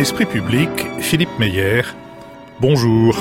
L'Esprit public, Philippe Meyer. Bonjour.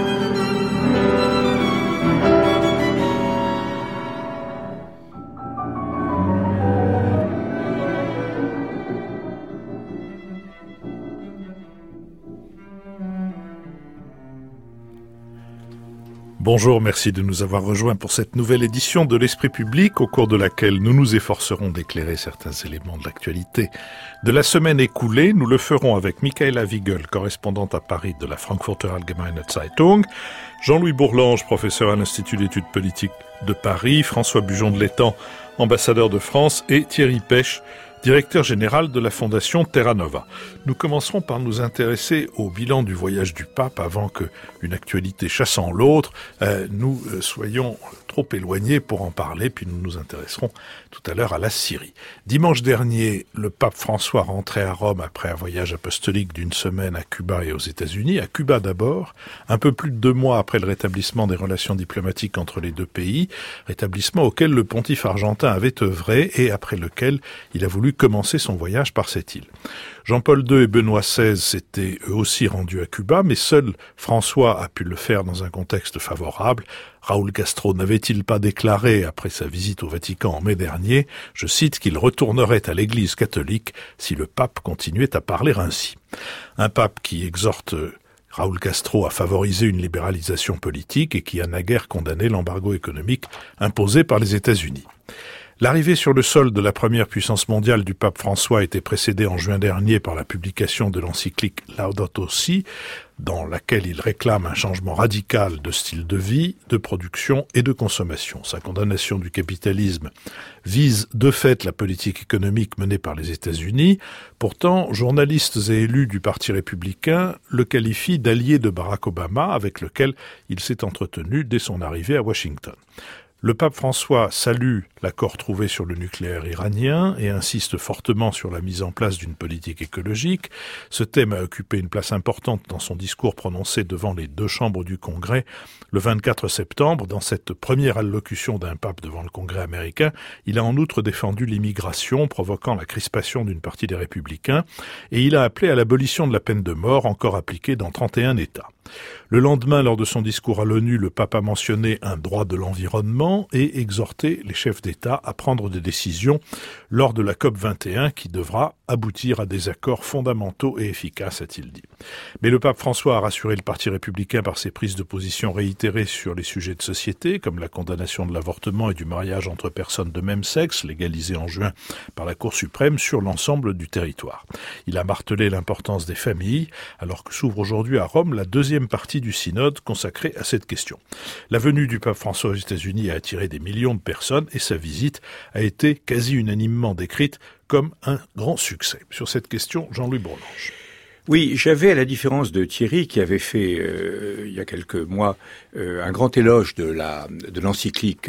Bonjour, merci de nous avoir rejoints pour cette nouvelle édition de l'Esprit public, au cours de laquelle nous nous efforcerons d'éclairer certains éléments de l'actualité de la semaine écoulée. Nous le ferons avec Michaela Wiegel, correspondante à Paris de la Frankfurter Allgemeine Zeitung, Jean-Louis Bourlange, professeur à l'Institut d'études politiques de Paris, François Bujon de l'Étang, ambassadeur de France, et Thierry Pech, directeur général de la Fondation Terra Nova. Nous commencerons par nous intéresser au bilan du voyage du pape avant que une actualité chassant l'autre, nous soyons trop éloignés pour en parler, puis nous nous intéresserons tout à l'heure à la Syrie. Dimanche dernier, le pape François rentrait à Rome après un voyage apostolique d'une semaine à Cuba et aux États-Unis. À Cuba d'abord, un peu plus de 2 mois après le rétablissement des relations diplomatiques entre les deux pays, rétablissement auquel le pontife argentin avait œuvré et après lequel il a voulu commencer son voyage par cette île. Jean-Paul II et Benoît XVI s'étaient eux aussi rendus à Cuba, mais seul François a pu le faire dans un contexte favorable. Raúl Castro n'avait-il pas déclaré, après sa visite au Vatican en mai dernier, je cite, qu'il retournerait à l'Église catholique si le pape continuait à parler ainsi. Un pape qui exhorte Raúl Castro a favorisé une libéralisation politique et qui a naguère condamné l'embargo économique imposé par les États-Unis. L'arrivée sur le sol de la première puissance mondiale du pape François a été précédée en juin dernier par la publication de l'encyclique Laudato Si, dans laquelle il réclame un changement radical de style de vie, de production et de consommation. Sa condamnation du capitalisme vise de fait la politique économique menée par les États-Unis. Pourtant, journalistes et élus du Parti républicain le qualifient d'allié de Barack Obama, avec lequel il s'est entretenu dès son arrivée à Washington. Le pape François salue l'accord trouvé sur le nucléaire iranien et insiste fortement sur la mise en place d'une politique écologique. Ce thème a occupé une place importante dans son discours prononcé devant les 2 chambres du Congrès le 24 septembre. Dans cette première allocution d'un pape devant le Congrès américain, il a en outre défendu l'immigration, provoquant la crispation d'une partie des républicains, et il a appelé à l'abolition de la peine de mort, encore appliquée dans 31 États. Le lendemain, lors de son discours à l'ONU, le pape a mentionné un droit de l'environnement et exhorté les chefs d'État à prendre des décisions lors de la COP21 qui devra aboutir à des accords fondamentaux et efficaces, a-t-il dit. Mais le pape François a rassuré le Parti républicain par ses prises de position réitérées sur les sujets de société, comme la condamnation de l'avortement et du mariage entre personnes de même sexe, légalisé en juin par la Cour suprême sur l'ensemble du territoire. Il a martelé l'importance des familles, alors que s'ouvre aujourd'hui à Rome la deuxième partie du synode consacrée à cette question. La venue du pape François aux États-Unis a attiré des millions de personnes et sa visite a été quasi unanimement décrite comme un grand succès. Sur cette question, Jean-Louis Bourlange. Oui, j'avais, à la différence de Thierry, qui avait fait, il y a quelques mois, un grand éloge de l'encyclique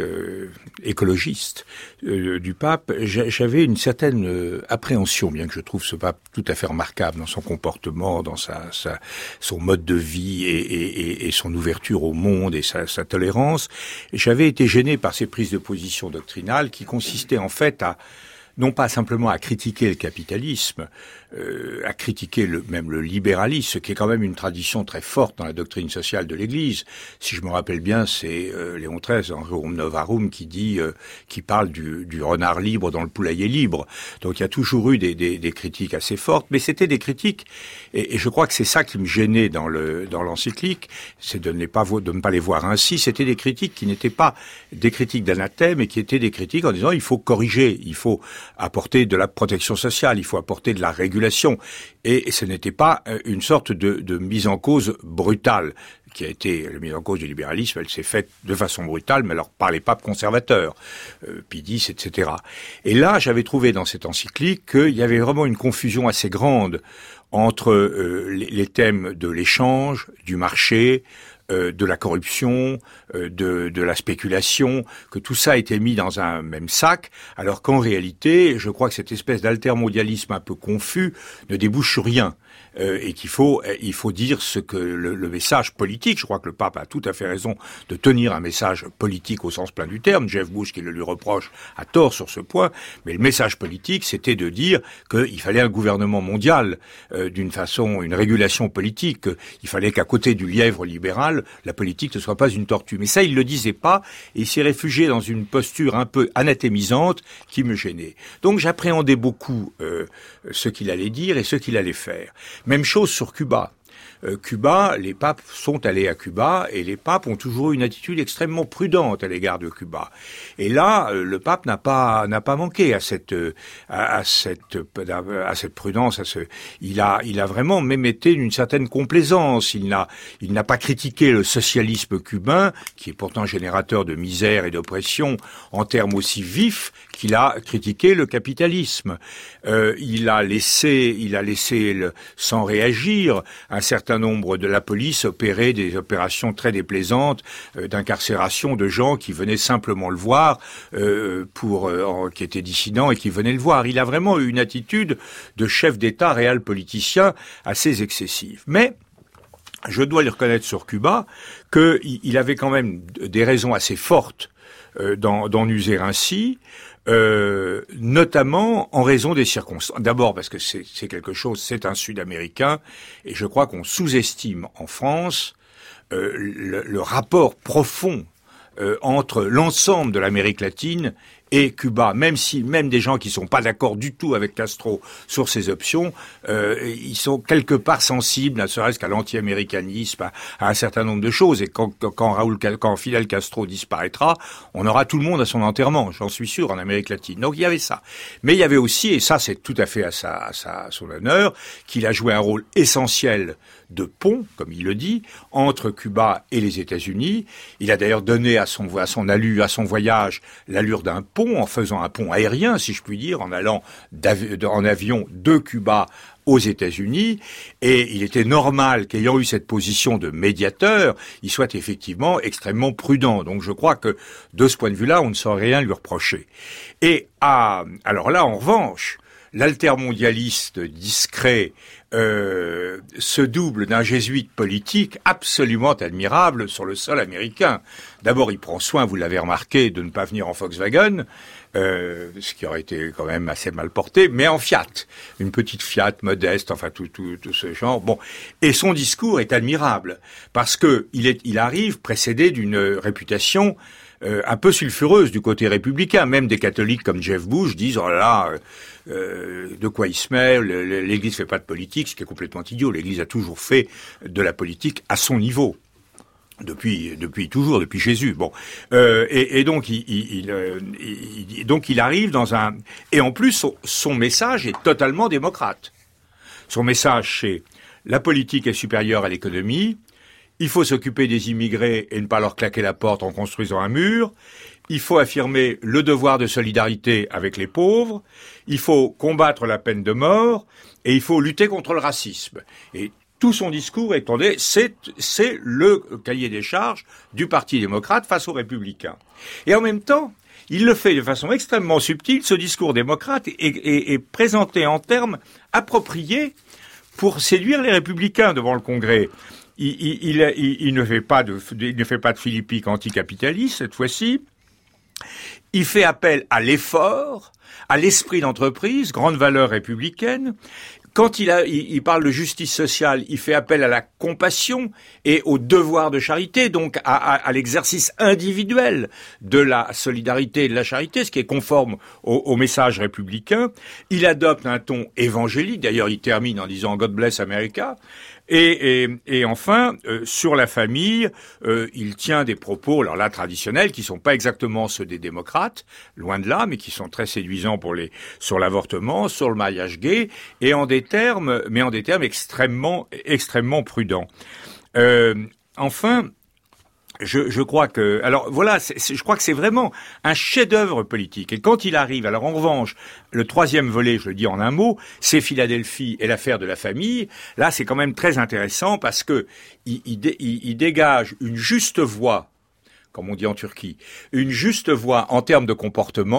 écologiste du pape, j'avais une certaine appréhension, bien que je trouve ce pape tout à fait remarquable dans son comportement, dans son mode de vie et son ouverture au monde et sa tolérance. Et j'avais été gêné par ses prises de position doctrinales qui consistaient en fait non pas simplement à critiquer le capitalisme, à critiquer même le libéralisme, ce qui est quand même une tradition très forte dans la doctrine sociale de l'Église. Si je me rappelle bien, c'est Léon XIII, en Rerum Novarum, qui parle du renard libre dans le poulailler libre. Donc il y a toujours eu des critiques assez fortes, mais c'était des critiques, et je crois que c'est ça qui me gênait dans l'encyclique, c'est de ne pas les voir ainsi. C'était des critiques qui n'étaient pas des critiques d'anathème, mais qui étaient des critiques en disant il faut corriger, il faut apporter de la protection sociale, il faut apporter de la régulation. Et ce n'était pas une sorte de mise en cause brutale qui a été la mise en cause du libéralisme. Elle s'est faite de façon brutale, mais alors par les papes conservateurs, Pie X, etc. Et là, j'avais trouvé dans cette encyclique qu'il y avait vraiment une confusion assez grande entre les thèmes de l'échange, du marché, de la corruption, de la spéculation, que tout ça a été mis dans un même sac, alors qu'en réalité, je crois que cette espèce d'altermondialisme un peu confus ne débouche sur rien. et il faut dire ce que le message politique. Je crois que le pape a tout à fait raison de tenir un message politique au sens plein du terme. Jeff Bush, qui le lui reproche, a tort sur ce point, mais le message politique, c'était de dire qu'il fallait un gouvernement mondial, une régulation politique. Il fallait qu'à côté du lièvre libéral, la politique ne soit pas une tortue. Mais ça, il le disait pas, et il s'est réfugié dans une posture un peu anathémisante qui me gênait. Donc j'appréhendais beaucoup ce qu'il allait dire et ce qu'il allait faire. Même chose sur Cuba. Cuba, les papes sont allés à Cuba et les papes ont toujours eu une attitude extrêmement prudente à l'égard de Cuba. Et là, le pape n'a pas manqué à cette prudence, il a vraiment même été d'une certaine complaisance. Il n'a pas critiqué le socialisme cubain, qui est pourtant générateur de misère et d'oppression en termes aussi vifs qu'il a critiqué le capitalisme. Il a laissé sans réagir un certain nombre de la police opérer des opérations très déplaisantes d'incarcération de gens qui venaient simplement le voir, qui étaient dissidents et qui venaient le voir. Il a vraiment eu une attitude de chef d'État réel politicien assez excessive. Mais je dois lui reconnaître sur Cuba qu'il avait quand même des raisons assez fortes d'en user ainsi. Notamment en raison des circonstances. D'abord parce que c'est un Sud-Américain, et je crois qu'on sous-estime en France le rapport profond entre l'ensemble de l'Amérique latine et Cuba, même des gens qui sont pas d'accord du tout avec Castro sur ces options, ils sont quelque part sensibles, ne serait-ce qu'à l'anti-américanisme, à un certain nombre de choses. Et quand Fidel Castro disparaîtra, on aura tout le monde à son enterrement, j'en suis sûr, en Amérique latine. Donc il y avait ça. Mais il y avait aussi, et ça c'est tout à fait à son honneur, qu'il a joué un rôle essentiel de pont, comme il le dit, entre Cuba et les États-Unis. Il a d'ailleurs donné à son voyage l'allure d'un pont, en faisant un pont aérien, si je puis dire, en allant en avion de Cuba aux États-Unis, et il était normal qu'ayant eu cette position de médiateur, il soit effectivement extrêmement prudent. Donc je crois que de ce point de vue-là, on ne saurait rien lui reprocher. Et alors là, en revanche, l'altermondialiste discret se double d'un jésuite politique absolument admirable sur le sol américain. D'abord, il prend soin, vous l'avez remarqué, de ne pas venir en Volkswagen, ce qui aurait été quand même assez mal porté, mais en Fiat, une petite Fiat modeste, enfin tout ce genre. Bon, et son discours est admirable parce que il arrive précédé d'une réputation un peu sulfureuse du côté républicain. Même des catholiques comme Jeff Bush disent oh là là, de quoi il se mêle, l'Église fait pas de politique, ce qui est complètement idiot. L'Église a toujours fait de la politique à son niveau. Depuis Jésus. Bon, et donc il arrive et en plus son message est totalement démocrate. Son message c'est la politique est supérieure à l'économie. Il faut s'occuper des immigrés et ne pas leur claquer la porte en construisant un mur. Il faut affirmer le devoir de solidarité avec les pauvres. Il faut combattre la peine de mort et il faut lutter contre le racisme. Et tout son discours, attendez, c'est le cahier des charges du Parti démocrate face aux républicains. Et en même temps, il le fait de façon extrêmement subtile. Ce discours démocrate est présenté en termes appropriés pour séduire les républicains devant le Congrès. Il ne fait pas de philippique anticapitaliste cette fois-ci. Il fait appel à l'effort, à l'esprit d'entreprise, grande valeur républicaine. Quand il parle de justice sociale, il fait appel à la compassion et au devoir de charité, donc à l'exercice individuel de la solidarité et de la charité, ce qui est conforme au message républicain. Il adopte un ton évangélique, d'ailleurs il termine en disant « God bless America ». Et enfin, sur la famille, il tient des propos, alors là, traditionnels, qui sont pas exactement ceux des démocrates, loin de là, mais qui sont très séduisants sur l'avortement, sur le mariage gay, et en des termes extrêmement prudents. Enfin, je crois que, alors voilà, je crois que c'est vraiment un chef-d'œuvre politique. Et quand il arrive, alors en revanche, le troisième volet, je le dis en un mot, c'est Philadelphie et l'affaire de la famille. Là, c'est quand même très intéressant parce que il dégage une juste voie, comme on dit en Turquie, une juste voie en termes de comportement,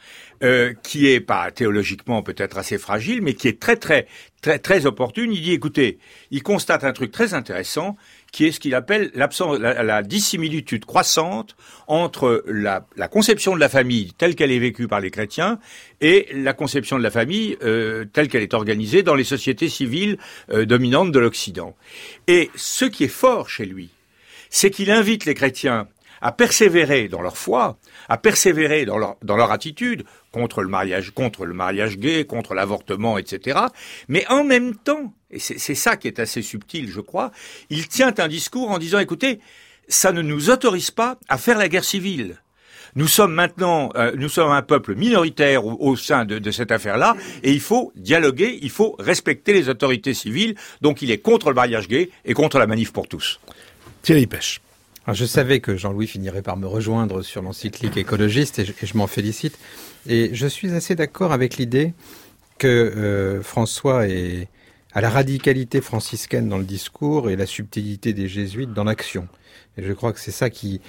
qui est pas théologiquement peut-être assez fragile, mais qui est très opportune. Il dit, écoutez, il constate un truc très intéressant, qui est ce qu'il appelle la dissimilitude croissante entre la conception de la famille telle qu'elle est vécue par les chrétiens et la conception de la famille telle qu'elle est organisée dans les sociétés civiles dominantes de l'Occident. Et ce qui est fort chez lui, c'est qu'il invite les chrétiens à persévérer dans leur foi, à persévérer dans leur attitude contre le mariage gay, contre l'avortement, etc. Mais en même temps, et c'est ça qui est assez subtil, je crois, il tient un discours en disant, écoutez, ça ne nous autorise pas à faire la guerre civile. Nous sommes maintenant, un peuple minoritaire au sein de cette affaire-là, et il faut dialoguer, il faut respecter les autorités civiles. Donc il est contre le mariage gay et contre la manif pour tous. Thierry Pêche. Alors, je savais que Jean-Louis finirait par me rejoindre sur l'encyclique écologiste et je m'en félicite. Et je suis assez d'accord avec l'idée que François a la radicalité franciscaine dans le discours et la subtilité des jésuites dans l'action. Et je crois que c'est ça qui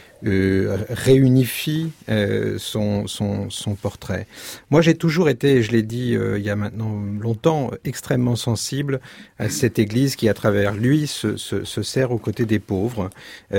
réunifie son portrait. Moi, j'ai toujours été, je l'ai dit il y a maintenant longtemps, extrêmement sensible à cette Église qui, à travers lui, se sert aux côtés des pauvres.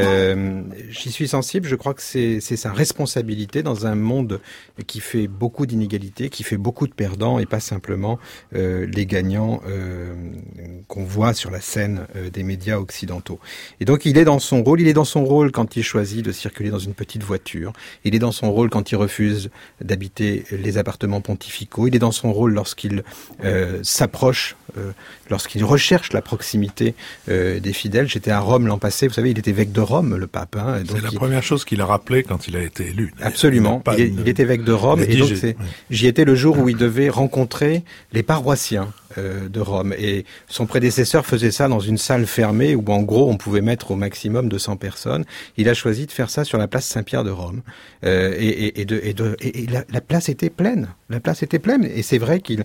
J'y suis sensible, je crois que c'est sa responsabilité dans un monde qui fait beaucoup d'inégalités, qui fait beaucoup de perdants et pas simplement les gagnants qu'on voit sur la scène des médias occidentaux. Et donc, il est dans son rôle quand il choisit de circuler dans une petite voiture. Il est dans son rôle quand il refuse d'habiter les appartements pontificaux. Il est dans son rôle lorsqu'il s'approche, lorsqu'il recherche la proximité des fidèles. J'étais à Rome l'an passé. Vous savez, il était évêque de Rome, le pape. Hein, donc c'est la première chose qu'il a rappelé quand il a été élu. Absolument. Il est évêque de Rome. Et donc j'y étais le jour où il devait rencontrer les paroissiens de Rome. Et son prédécesseur faisait ça dans une salle fermée où, en gros, on pouvait mettre au maximum 200 personnes. Il a choisi de faire ça sur la place Saint-Pierre de Rome. Et la place était pleine. La place était pleine. Et c'est vrai qu'il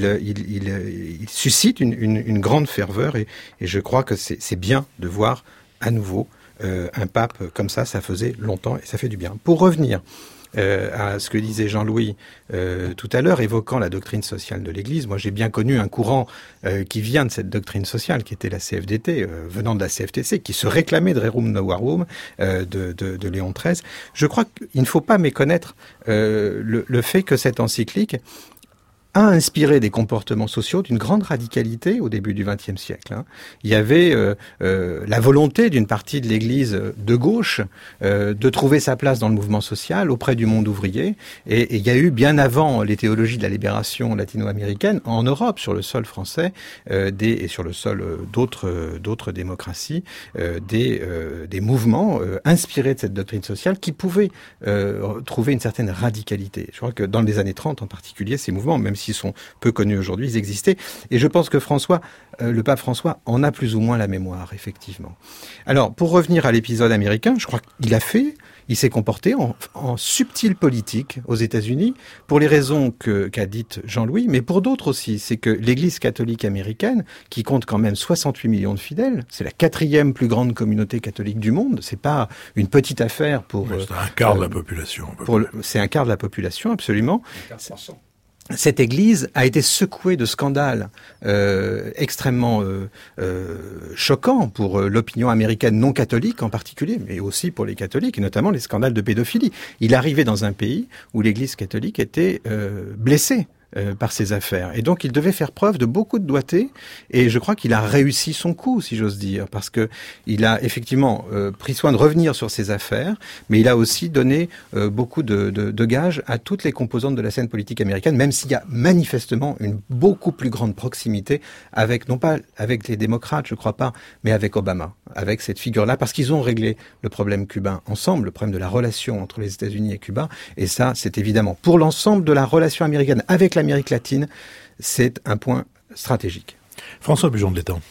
suscite une grande ferveur. Et je crois que c'est bien de voir à nouveau un pape comme ça. Ça faisait longtemps et ça fait du bien. Pour revenir à ce que disait Jean-Louis tout à l'heure, évoquant la doctrine sociale de l'Église. Moi, j'ai bien connu un courant qui vient de cette doctrine sociale, qui était la CFDT, venant de la CFTC, qui se réclamait de Rerum Novarum de Léon XIII. Je crois qu'il ne faut pas méconnaître le fait que cette encyclique a inspiré des comportements sociaux d'une grande radicalité au début du XXe siècle. Hein. Il y avait la volonté d'une partie de l'Église de gauche de trouver sa place dans le mouvement social auprès du monde ouvrier. Et il y a eu, bien avant les théologies de la libération latino-américaine, en Europe, sur le sol français, et sur le sol d'autres démocraties, des mouvements inspirés de cette doctrine sociale qui pouvaient trouver une certaine radicalité. Je crois que dans les années 30 en particulier, ces mouvements, même s'ils sont peu connus aujourd'hui, ils existaient. Et je pense que le pape François en a plus ou moins la mémoire, effectivement. Alors, pour revenir à l'épisode américain, je crois il s'est comporté en subtile politique aux États-Unis, pour les raisons qu'a dites Jean-Louis, mais pour d'autres aussi. C'est que l'Église catholique américaine, qui compte quand même 68 millions de fidèles, c'est la 4e plus grande communauté catholique du monde. C'est pas une petite affaire pour... c'est un quart de la population. C'est un quart de la population, absolument. Cette Église a été secouée de scandales extrêmement choquants pour l'opinion américaine non catholique en particulier, mais aussi pour les catholiques, et notamment les scandales de pédophilie. Il arrivait dans un pays où l'Église catholique était blessée par ses affaires. Et donc, il devait faire preuve de beaucoup de doigté, et je crois qu'il a réussi son coup, si j'ose dire, parce que il a effectivement pris soin de revenir sur ses affaires, mais il a aussi donné beaucoup de gages à toutes les composantes de la scène politique américaine, même s'il y a manifestement une beaucoup plus grande proximité avec, non pas avec les démocrates, je crois pas, mais avec Obama, avec cette figure-là, parce qu'ils ont réglé le problème cubain ensemble, le problème de la relation entre les États-Unis et Cuba, et ça, c'est évidemment, pour l'ensemble de la relation américaine avec l'Amérique latine, c'est un point stratégique. François Bujon de l'Étang.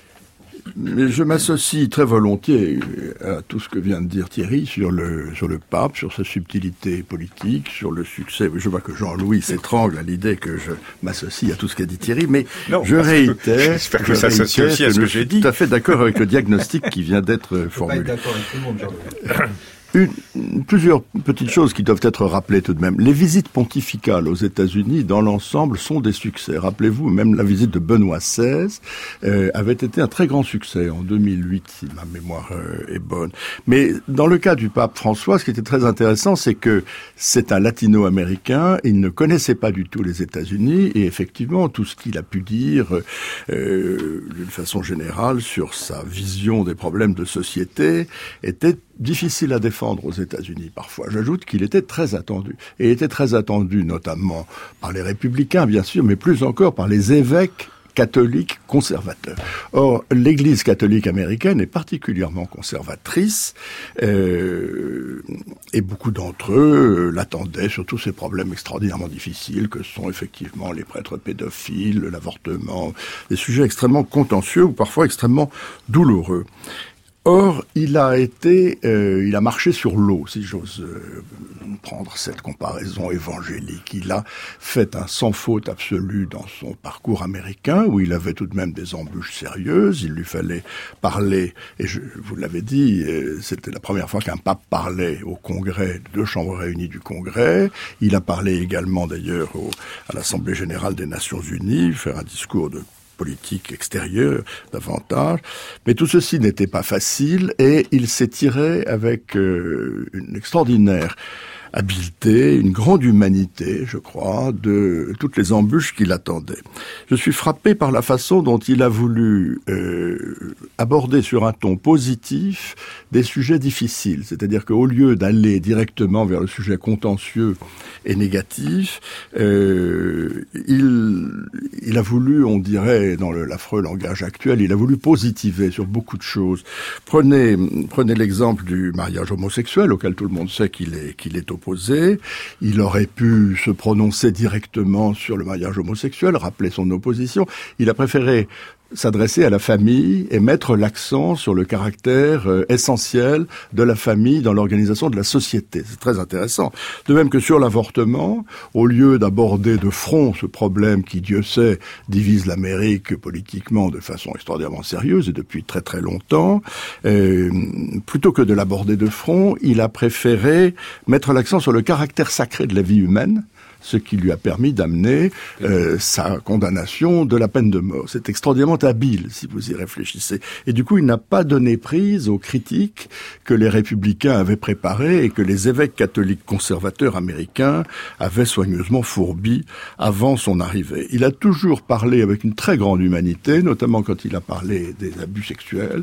Je m'associe très volontiers à tout ce que vient de dire Thierry sur le pape, sur sa subtilité politique, sur le succès. Je vois que Jean-Louis s'étrangle à l'idée que je m'associe à tout ce qu'a dit Thierry, mais je réitère. J'espère que ça s'associe aussi à ce que j'ai dit. Tout à fait d'accord avec le diagnostic qui vient d'être formulé. Pas d'accord avec tout le monde, Jean-Louis. Plusieurs petites choses qui doivent être rappelées tout de même. Les visites pontificales aux États-Unis, dans l'ensemble, sont des succès. Rappelez-vous, même la visite de Benoît XVI avait été un très grand succès en 2008, si ma mémoire est bonne. Mais dans le cas du pape François, ce qui était très intéressant, c'est que c'est un latino-américain, il ne connaissait pas du tout les États-Unis, et effectivement, tout ce qu'il a pu dire d'une façon générale sur sa vision des problèmes de société était difficile à défendre aux États-Unis parfois. J'ajoute qu'il était très attendu. Et il était très attendu notamment par les républicains, bien sûr, mais plus encore par les évêques catholiques conservateurs. Or, l'Église catholique américaine est particulièrement conservatrice et beaucoup d'entre eux l'attendaient sur tous ces problèmes extraordinairement difficiles que sont effectivement les prêtres pédophiles, l'avortement, des sujets extrêmement contentieux ou parfois extrêmement douloureux. Or, il a marché sur l'eau, si j'ose prendre cette comparaison évangélique. Il a fait un sans faute absolu dans son parcours américain, où il avait tout de même des embûches sérieuses. Il lui fallait parler, et vous l'avez dit, c'était la première fois qu'un pape parlait au Congrès, 2 chambres réunies du Congrès. Il a parlé également, d'ailleurs, à l'Assemblée générale des Nations unies, faire un discours de politique extérieure davantage. Mais tout ceci n'était pas facile et il s'est tiré avec une extraordinaire habileté, une grande humanité, je crois, de toutes les embûches qui l'attendaient. Je suis frappé par la façon dont il a voulu aborder sur un ton positif des sujets difficiles. C'est-à-dire qu'au lieu d'aller directement vers le sujet contentieux et négatif, il a voulu, on dirait, dans l'affreux langage actuel, il a voulu positiver sur beaucoup de choses. Prenez l'exemple du mariage homosexuel, auquel tout le monde sait qu'il est opposé. Il aurait pu se prononcer directement sur le mariage homosexuel, rappeler son opposition. Il a préféré s'adresser à la famille et mettre l'accent sur le caractère essentiel de la famille dans l'organisation de la société. C'est très intéressant. De même que sur l'avortement, au lieu d'aborder de front ce problème qui, Dieu sait, divise l'Amérique politiquement de façon extraordinairement sérieuse et depuis très très longtemps, plutôt que de l'aborder de front, il a préféré mettre l'accent sur le caractère sacré de la vie humaine, ce qui lui a permis d'amener sa condamnation de la peine de mort. C'est extraordinairement habile, si vous y réfléchissez. Et du coup, il n'a pas donné prise aux critiques que les républicains avaient préparées et que les évêques catholiques conservateurs américains avaient soigneusement fourbies avant son arrivée. Il a toujours parlé avec une très grande humanité, notamment quand il a parlé des abus sexuels,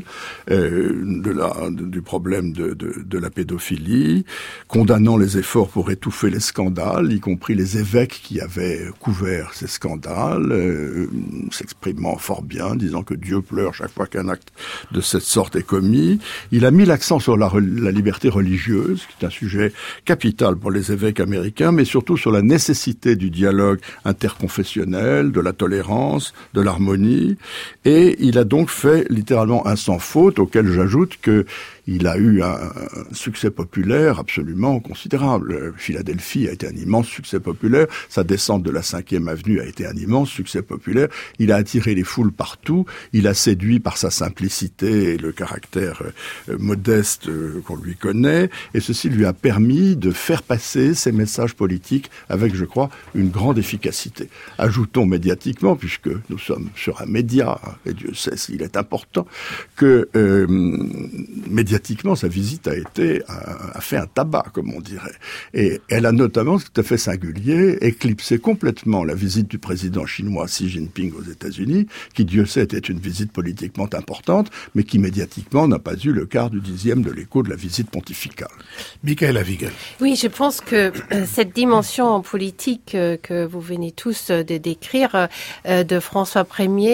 du problème de la pédophilie, condamnant les efforts pour étouffer les scandales, y compris les évêques qui avaient couvert ces scandales, s'exprimant fort bien, disant que Dieu pleure chaque fois qu'un acte de cette sorte est commis. Il a mis l'accent sur la liberté religieuse, qui est un sujet capital pour les évêques américains, mais surtout sur la nécessité du dialogue interconfessionnel, de la tolérance, de l'harmonie. Et il a donc fait littéralement un sans faute, auquel j'ajoute que il a eu un succès populaire absolument considérable. Philadelphie a été un immense succès populaire. Sa descente de la 5e avenue a été un immense succès populaire. Il a attiré les foules partout. Il a séduit par sa simplicité et le caractère modeste qu'on lui connaît. Et ceci lui a permis de faire passer ses messages politiques avec, je crois, une grande efficacité. Ajoutons médiatiquement, puisque nous sommes sur un média, et Dieu sait s'il est important, que médiatiquement, sa visite a fait un tabac, comme on dirait. Et elle a notamment, ce tout à fait singulier, éclipsé complètement la visite du président chinois Xi Jinping aux États-Unis, qui, Dieu sait, était une visite politiquement importante, mais qui médiatiquement n'a pas eu le quart du dixième de l'écho de la visite pontificale. Michaëla Wiegel. Oui, je pense que cette dimension politique que vous venez tous de décrire de François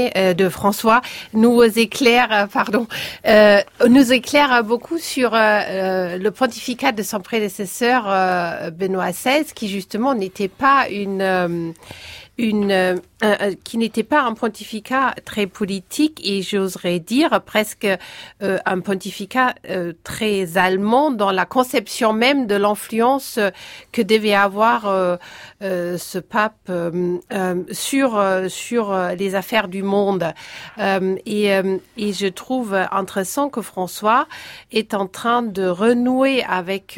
nous éclaire beaucoup sur le pontificat de son prédécesseur Benoît XVI, qui justement n'était pas une qui n'était pas un pontificat très politique et j'oserais dire presque un pontificat très allemand dans la conception même de l'influence que devait avoir ce pape sur les affaires du monde. Et je trouve intéressant que François est en train de renouer avec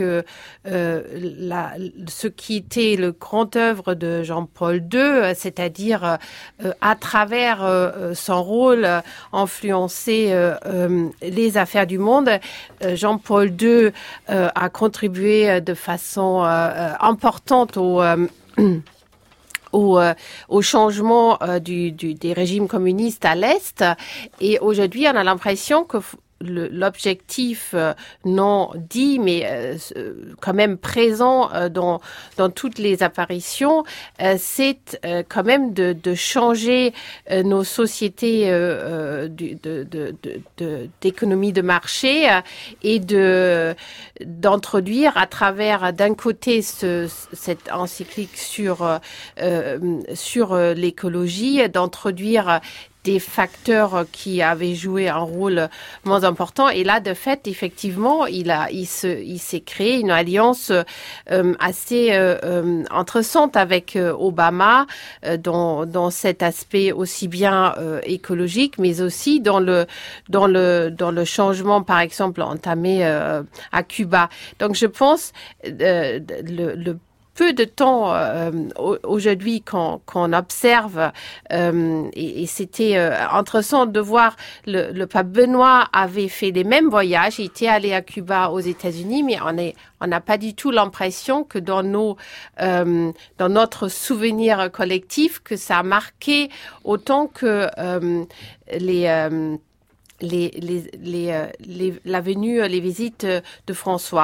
ce qui était le grand œuvre de Jean-Paul II, c'est-à-dire à travers son rôle influencer les affaires du monde. Jean-Paul II a contribué de façon importante au changement des régimes communistes à l'Est. Et aujourd'hui, on a l'impression que l'objectif non dit, mais quand même présent dans toutes les apparitions, c'est quand même de changer nos sociétés d'économie de marché et d'introduire à travers d'un côté cette encyclique sur l'écologie, d'introduire des facteurs qui avaient joué un rôle moins important. Et là, de fait, effectivement, il s'est créé une alliance assez intéressante avec Obama dans cet aspect aussi bien écologique, mais aussi dans le changement, par exemple, entamé à Cuba. Donc, je pense le peu de temps aujourd'hui qu'on observe et c'était intéressant de voir le pape Benoît avait fait les mêmes voyages, il était allé à Cuba aux États-Unis, mais on n'a pas du tout l'impression que dans notre souvenir collectif que ça a marqué autant que la venue, les visites de François.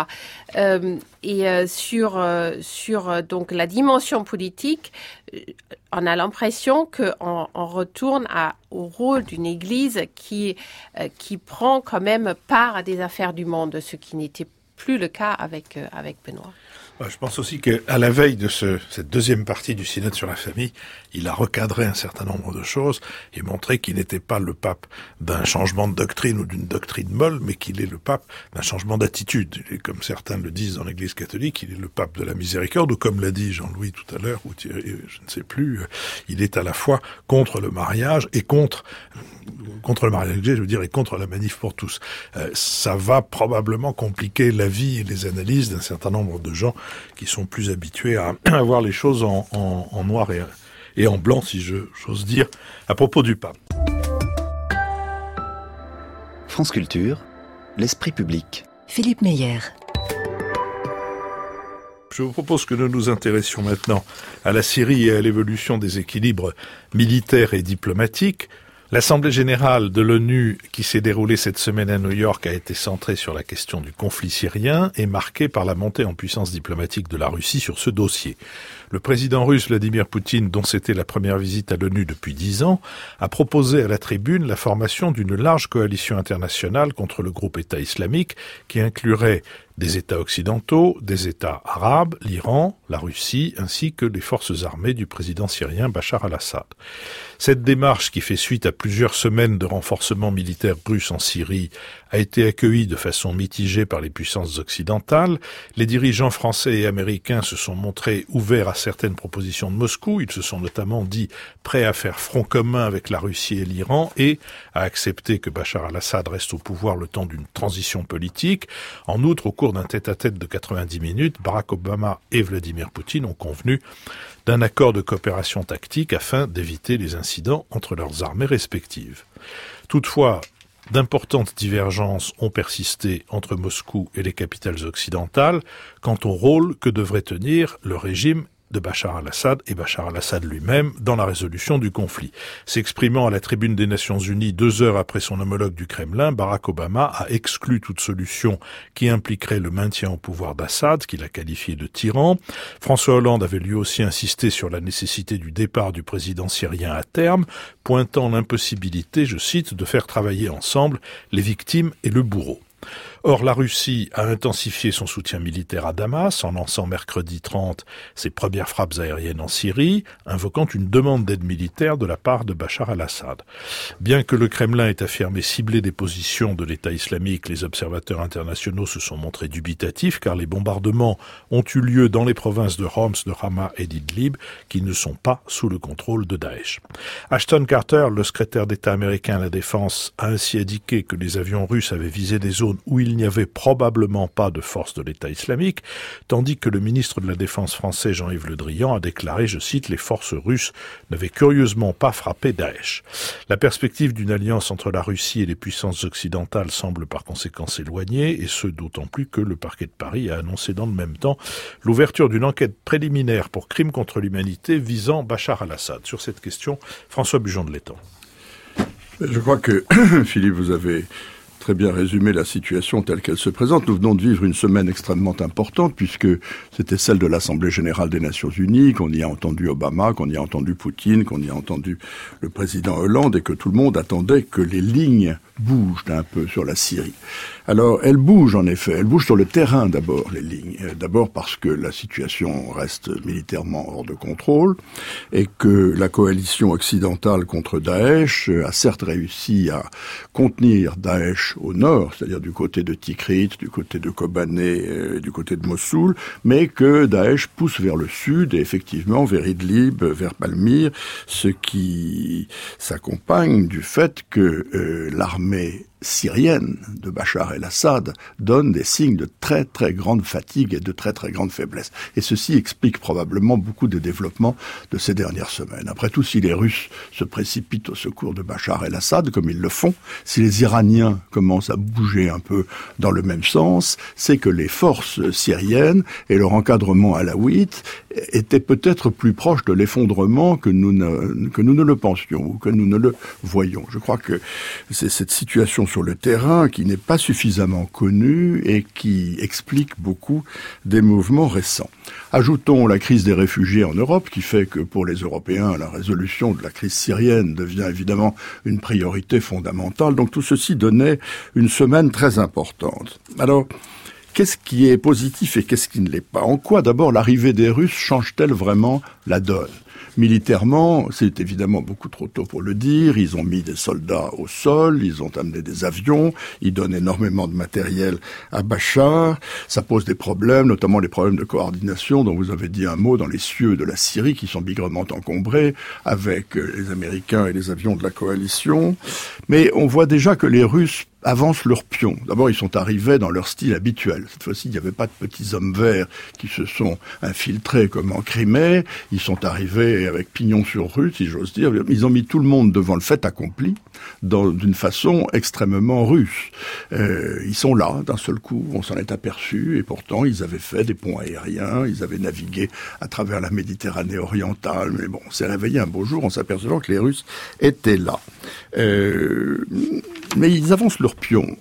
Sur donc la dimension politique, on a l'impression qu'on retourne au rôle d'une Église qui prend quand même part à des affaires du monde, ce qui n'était plus le cas avec Benoît. Je pense aussi qu'à la veille de cette deuxième partie du synode sur la famille, il a recadré un certain nombre de choses et montré qu'il n'était pas le pape d'un changement de doctrine ou d'une doctrine molle, mais qu'il est le pape d'un changement d'attitude. Et comme certains le disent dans l'Église catholique, il est le pape de la miséricorde, ou comme l'a dit Jean-Louis tout à l'heure, ou Thierry, je ne sais plus, il est à la fois contre le mariage et contre le mariage gay, je veux dire, et contre la manif pour tous. Ça va probablement compliquer la vie et les analyses d'un certain nombre de gens qui sont plus habitués à voir les choses en noir et en blanc, si j'ose dire, à propos du pape. France Culture, l'esprit public. Philippe Meyer. Je vous propose que nous nous intéressions maintenant à la Syrie et à l'évolution des équilibres militaires et diplomatiques. L'Assemblée générale de l'ONU qui s'est déroulée cette semaine à New York a été centrée sur la question du conflit syrien et marquée par la montée en puissance diplomatique de la Russie sur ce dossier. Le président russe Vladimir Poutine, dont c'était la première visite à l'ONU depuis 10 ans, a proposé à la tribune la formation d'une large coalition internationale contre le groupe État islamique qui inclurait des États occidentaux, des États arabes, l'Iran, la Russie, ainsi que les forces armées du président syrien Bachar al-Assad. Cette démarche, qui fait suite à plusieurs semaines de renforcement militaire russe en Syrie, a été accueillie de façon mitigée par les puissances occidentales. Les dirigeants français et américains se sont montrés ouverts à certaines propositions de Moscou. Ils se sont notamment dit prêts à faire front commun avec la Russie et l'Iran et à accepter que Bachar al-Assad reste au pouvoir le temps d'une transition politique. En outre, au cours d'un tête-à-tête de 90 minutes, Barack Obama et Vladimir Poutine ont convenu d'un accord de coopération tactique afin d'éviter les incidents entre leurs armées respectives. Toutefois, d'importantes divergences ont persisté entre Moscou et les capitales occidentales quant au rôle que devrait tenir le régime de Bachar al-Assad et Bachar al-Assad lui-même dans la résolution du conflit. S'exprimant à la tribune des Nations Unies 2 heures après son homologue du Kremlin, Barack Obama a exclu toute solution qui impliquerait le maintien au pouvoir d'Assad, qu'il a qualifié de tyran. François Hollande avait lui aussi insisté sur la nécessité du départ du président syrien à terme, pointant l'impossibilité, je cite, de faire travailler ensemble les victimes et le bourreau. Or, la Russie a intensifié son soutien militaire à Damas en lançant mercredi 30 ses premières frappes aériennes en Syrie, invoquant une demande d'aide militaire de la part de Bachar al-Assad. Bien que le Kremlin ait affirmé cibler des positions de l'État islamique, les observateurs internationaux se sont montrés dubitatifs car les bombardements ont eu lieu dans les provinces de Homs, de Hama et d'Idlib qui ne sont pas sous le contrôle de Daesh. Ashton Carter, le secrétaire d'État américain à la Défense, a ainsi indiqué que les avions russes avaient visé des zones où il n'y avait probablement pas de forces de l'État islamique, tandis que le ministre de la Défense français Jean-Yves Le Drian a déclaré, je cite, « Les forces russes n'avaient curieusement pas frappé Daesh ». La perspective d'une alliance entre la Russie et les puissances occidentales semble par conséquent s'éloigner, et ce d'autant plus que le parquet de Paris a annoncé dans le même temps l'ouverture d'une enquête préliminaire pour crimes contre l'humanité visant Bachar al-Assad. Sur cette question, François Bujon de l'Étang. Je crois que, Philippe, vous avez très bien résumé la situation telle qu'elle se présente. Nous venons de vivre une semaine extrêmement importante puisque c'était celle de l'Assemblée générale des Nations unies, qu'on y a entendu Obama, qu'on y a entendu Poutine, qu'on y a entendu le président Hollande et que tout le monde attendait que les lignes bougent un peu sur la Syrie. Alors, elles bougent en effet. Elles bougent sur le terrain d'abord, les lignes. D'abord parce que la situation reste militairement hors de contrôle et que la coalition occidentale contre Daesh a certes réussi à contenir Daesh au nord, c'est-à-dire du côté de Tikrit, du côté de Kobané, du côté de Mossoul, mais que Daesh pousse vers le sud et effectivement vers Idlib, vers Palmyre, ce qui s'accompagne du fait que l'armée syrienne de Bachar el-Assad donne des signes de très très grande fatigue et de très très grande faiblesse. Et ceci explique probablement beaucoup de développements de ces dernières semaines. Après tout, si les Russes se précipitent au secours de Bachar el-Assad, comme ils le font, si les Iraniens commencent à bouger un peu dans le même sens, c'est que les forces syriennes et leur encadrement alaouite étaient peut-être plus proches de l'effondrement que nous ne le pensions ou que nous ne le voyons. Je crois que c'est cette situation sur le terrain qui n'est pas suffisamment connue et qui explique beaucoup des mouvements récents. Ajoutons la crise des réfugiés en Europe qui fait que pour les Européens, la résolution de la crise syrienne devient évidemment une priorité fondamentale. Donc tout ceci donnait une semaine très importante. Alors, qu'est-ce qui est positif et qu'est-ce qui ne l'est pas? En quoi d'abord l'arrivée des Russes change-t-elle vraiment la donne? Militairement, c'est évidemment beaucoup trop tôt pour le dire. Ils ont mis des soldats au sol, ils ont amené des avions, ils donnent énormément de matériel à Bachar. Ça pose des problèmes, notamment les problèmes de coordination dont vous avez dit un mot dans les cieux de la Syrie qui sont bigrement encombrés avec les Américains et les avions de la coalition. Mais on voit déjà que les Russes avancent leurs pions. D'abord, ils sont arrivés dans leur style habituel. Cette fois-ci, il n'y avait pas de petits hommes verts qui se sont infiltrés comme en Crimée. Ils sont arrivés avec pignon sur rue, si j'ose dire. Ils ont mis tout le monde devant le fait accompli d'une façon extrêmement russe. Ils sont là, d'un seul coup, on s'en est aperçu, et pourtant, ils avaient fait des ponts aériens, ils avaient navigué à travers la Méditerranée orientale. Mais bon, on s'est réveillé un beau jour en s'apercevant que les Russes étaient là. Mais ils avancent leurs pions.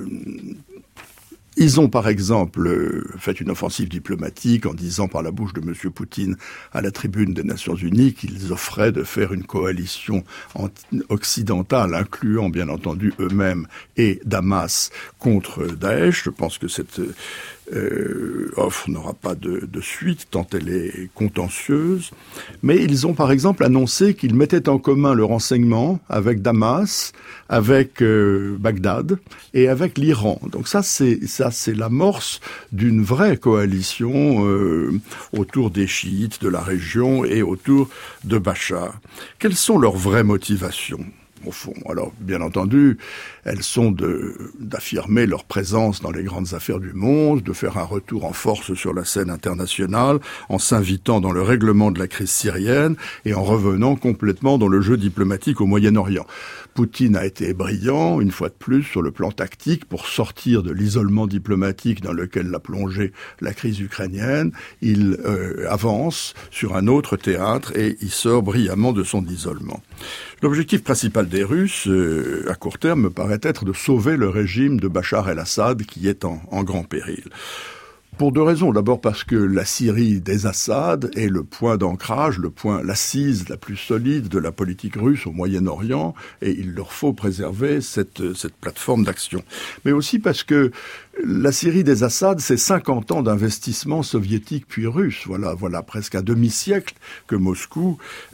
Ils ont, par exemple, fait une offensive diplomatique en disant par la bouche de M. Poutine à la tribune des Nations Unies qu'ils offraient de faire une coalition occidentale, incluant bien entendu eux-mêmes et Damas contre Daesh. Je pense que cette offre n'aura pas de suite tant elle est contentieuse. Mais ils ont par exemple annoncé qu'ils mettaient en commun le renseignement avec Damas, avec Bagdad et avec l'Iran. Donc ça c'est l'amorce d'une vraie coalition autour des chiites de la région et autour de Bachar. Quelles sont leurs vraies motivations ? Au fond. Alors, bien entendu, elles sont d'affirmer leur présence dans les grandes affaires du monde, de faire un retour en force sur la scène internationale, en s'invitant dans le règlement de la crise syrienne et en revenant complètement dans le jeu diplomatique au Moyen-Orient. Poutine a été brillant, une fois de plus, sur le plan tactique pour sortir de l'isolement diplomatique dans lequel l'a plongé la crise ukrainienne. Il avance sur un autre théâtre et il sort brillamment de son isolement. L'objectif principal des Russes, à court terme, me paraît être de sauver le régime de Bachar el-Assad qui est en grand péril. Pour deux raisons. D'abord parce que la Syrie des Assad est le point d'ancrage, l'assise la plus solide de la politique russe au Moyen-Orient, et il leur faut préserver cette plateforme d'action. Mais aussi parce que la Syrie des Assad, c'est 50 ans d'investissement soviétique puis russe. Voilà presque un demi-siècle que Moscou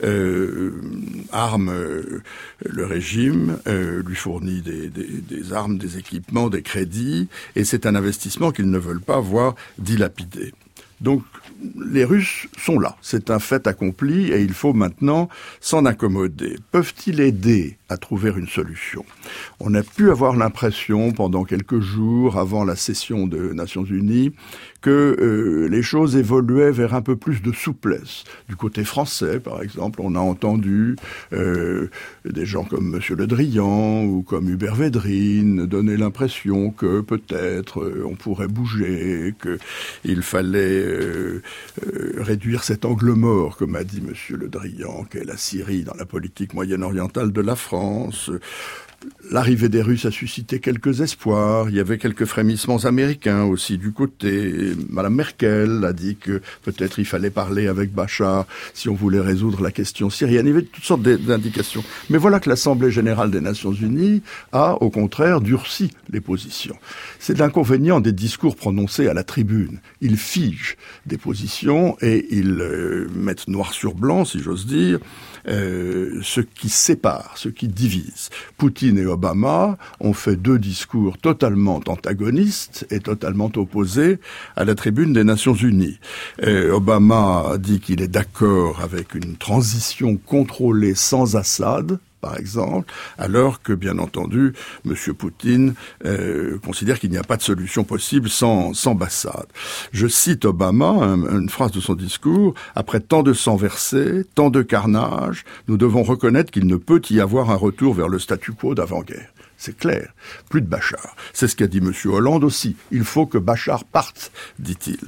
arme le régime, lui fournit des armes, des équipements, des crédits, et c'est un investissement qu'ils ne veulent pas voir dilapidé. Donc, les Russes sont là. C'est un fait accompli et il faut maintenant s'en accommoder. Peuvent-ils aider à trouver une solution? On a pu avoir l'impression pendant quelques jours avant la session des Nations Unies que les choses évoluaient vers un peu plus de souplesse. Du côté français, par exemple, on a entendu des gens comme M. Le Drian ou comme Hubert Védrine donner l'impression que peut-être on pourrait bouger, qu'il fallait réduire cet angle mort, comme a dit M. Le Drian, qu'est la Syrie dans la politique moyen-orientale de la France. L'arrivée des Russes a suscité quelques espoirs. Il y avait quelques frémissements américains aussi du côté. Madame Merkel a dit que peut-être il fallait parler avec Bachar si on voulait résoudre la question syrienne. Il y avait toutes sortes d'indications. Mais voilà que l'Assemblée générale des Nations unies a, au contraire, durci les positions. C'est l'inconvénient des discours prononcés à la tribune. Ils figent des positions et ils mettent noir sur blanc, si j'ose dire, ce qui sépare, ce qui divise. Poutine et Obama ont fait deux discours totalement antagonistes et totalement opposés à la tribune des Nations Unies. Obama a dit qu'il est d'accord avec une transition contrôlée sans Assad, par exemple, alors que, bien entendu, M. Poutine considère qu'il n'y a pas de solution possible sans Assad. Je cite Obama, une phrase de son discours, « Après tant de sang versé, tant de carnage, nous devons reconnaître qu'il ne peut y avoir un retour vers le statu quo d'avant-guerre. » C'est clair, plus de Bachar. C'est ce qu'a dit M. Hollande aussi. Il faut que Bachar parte, dit-il.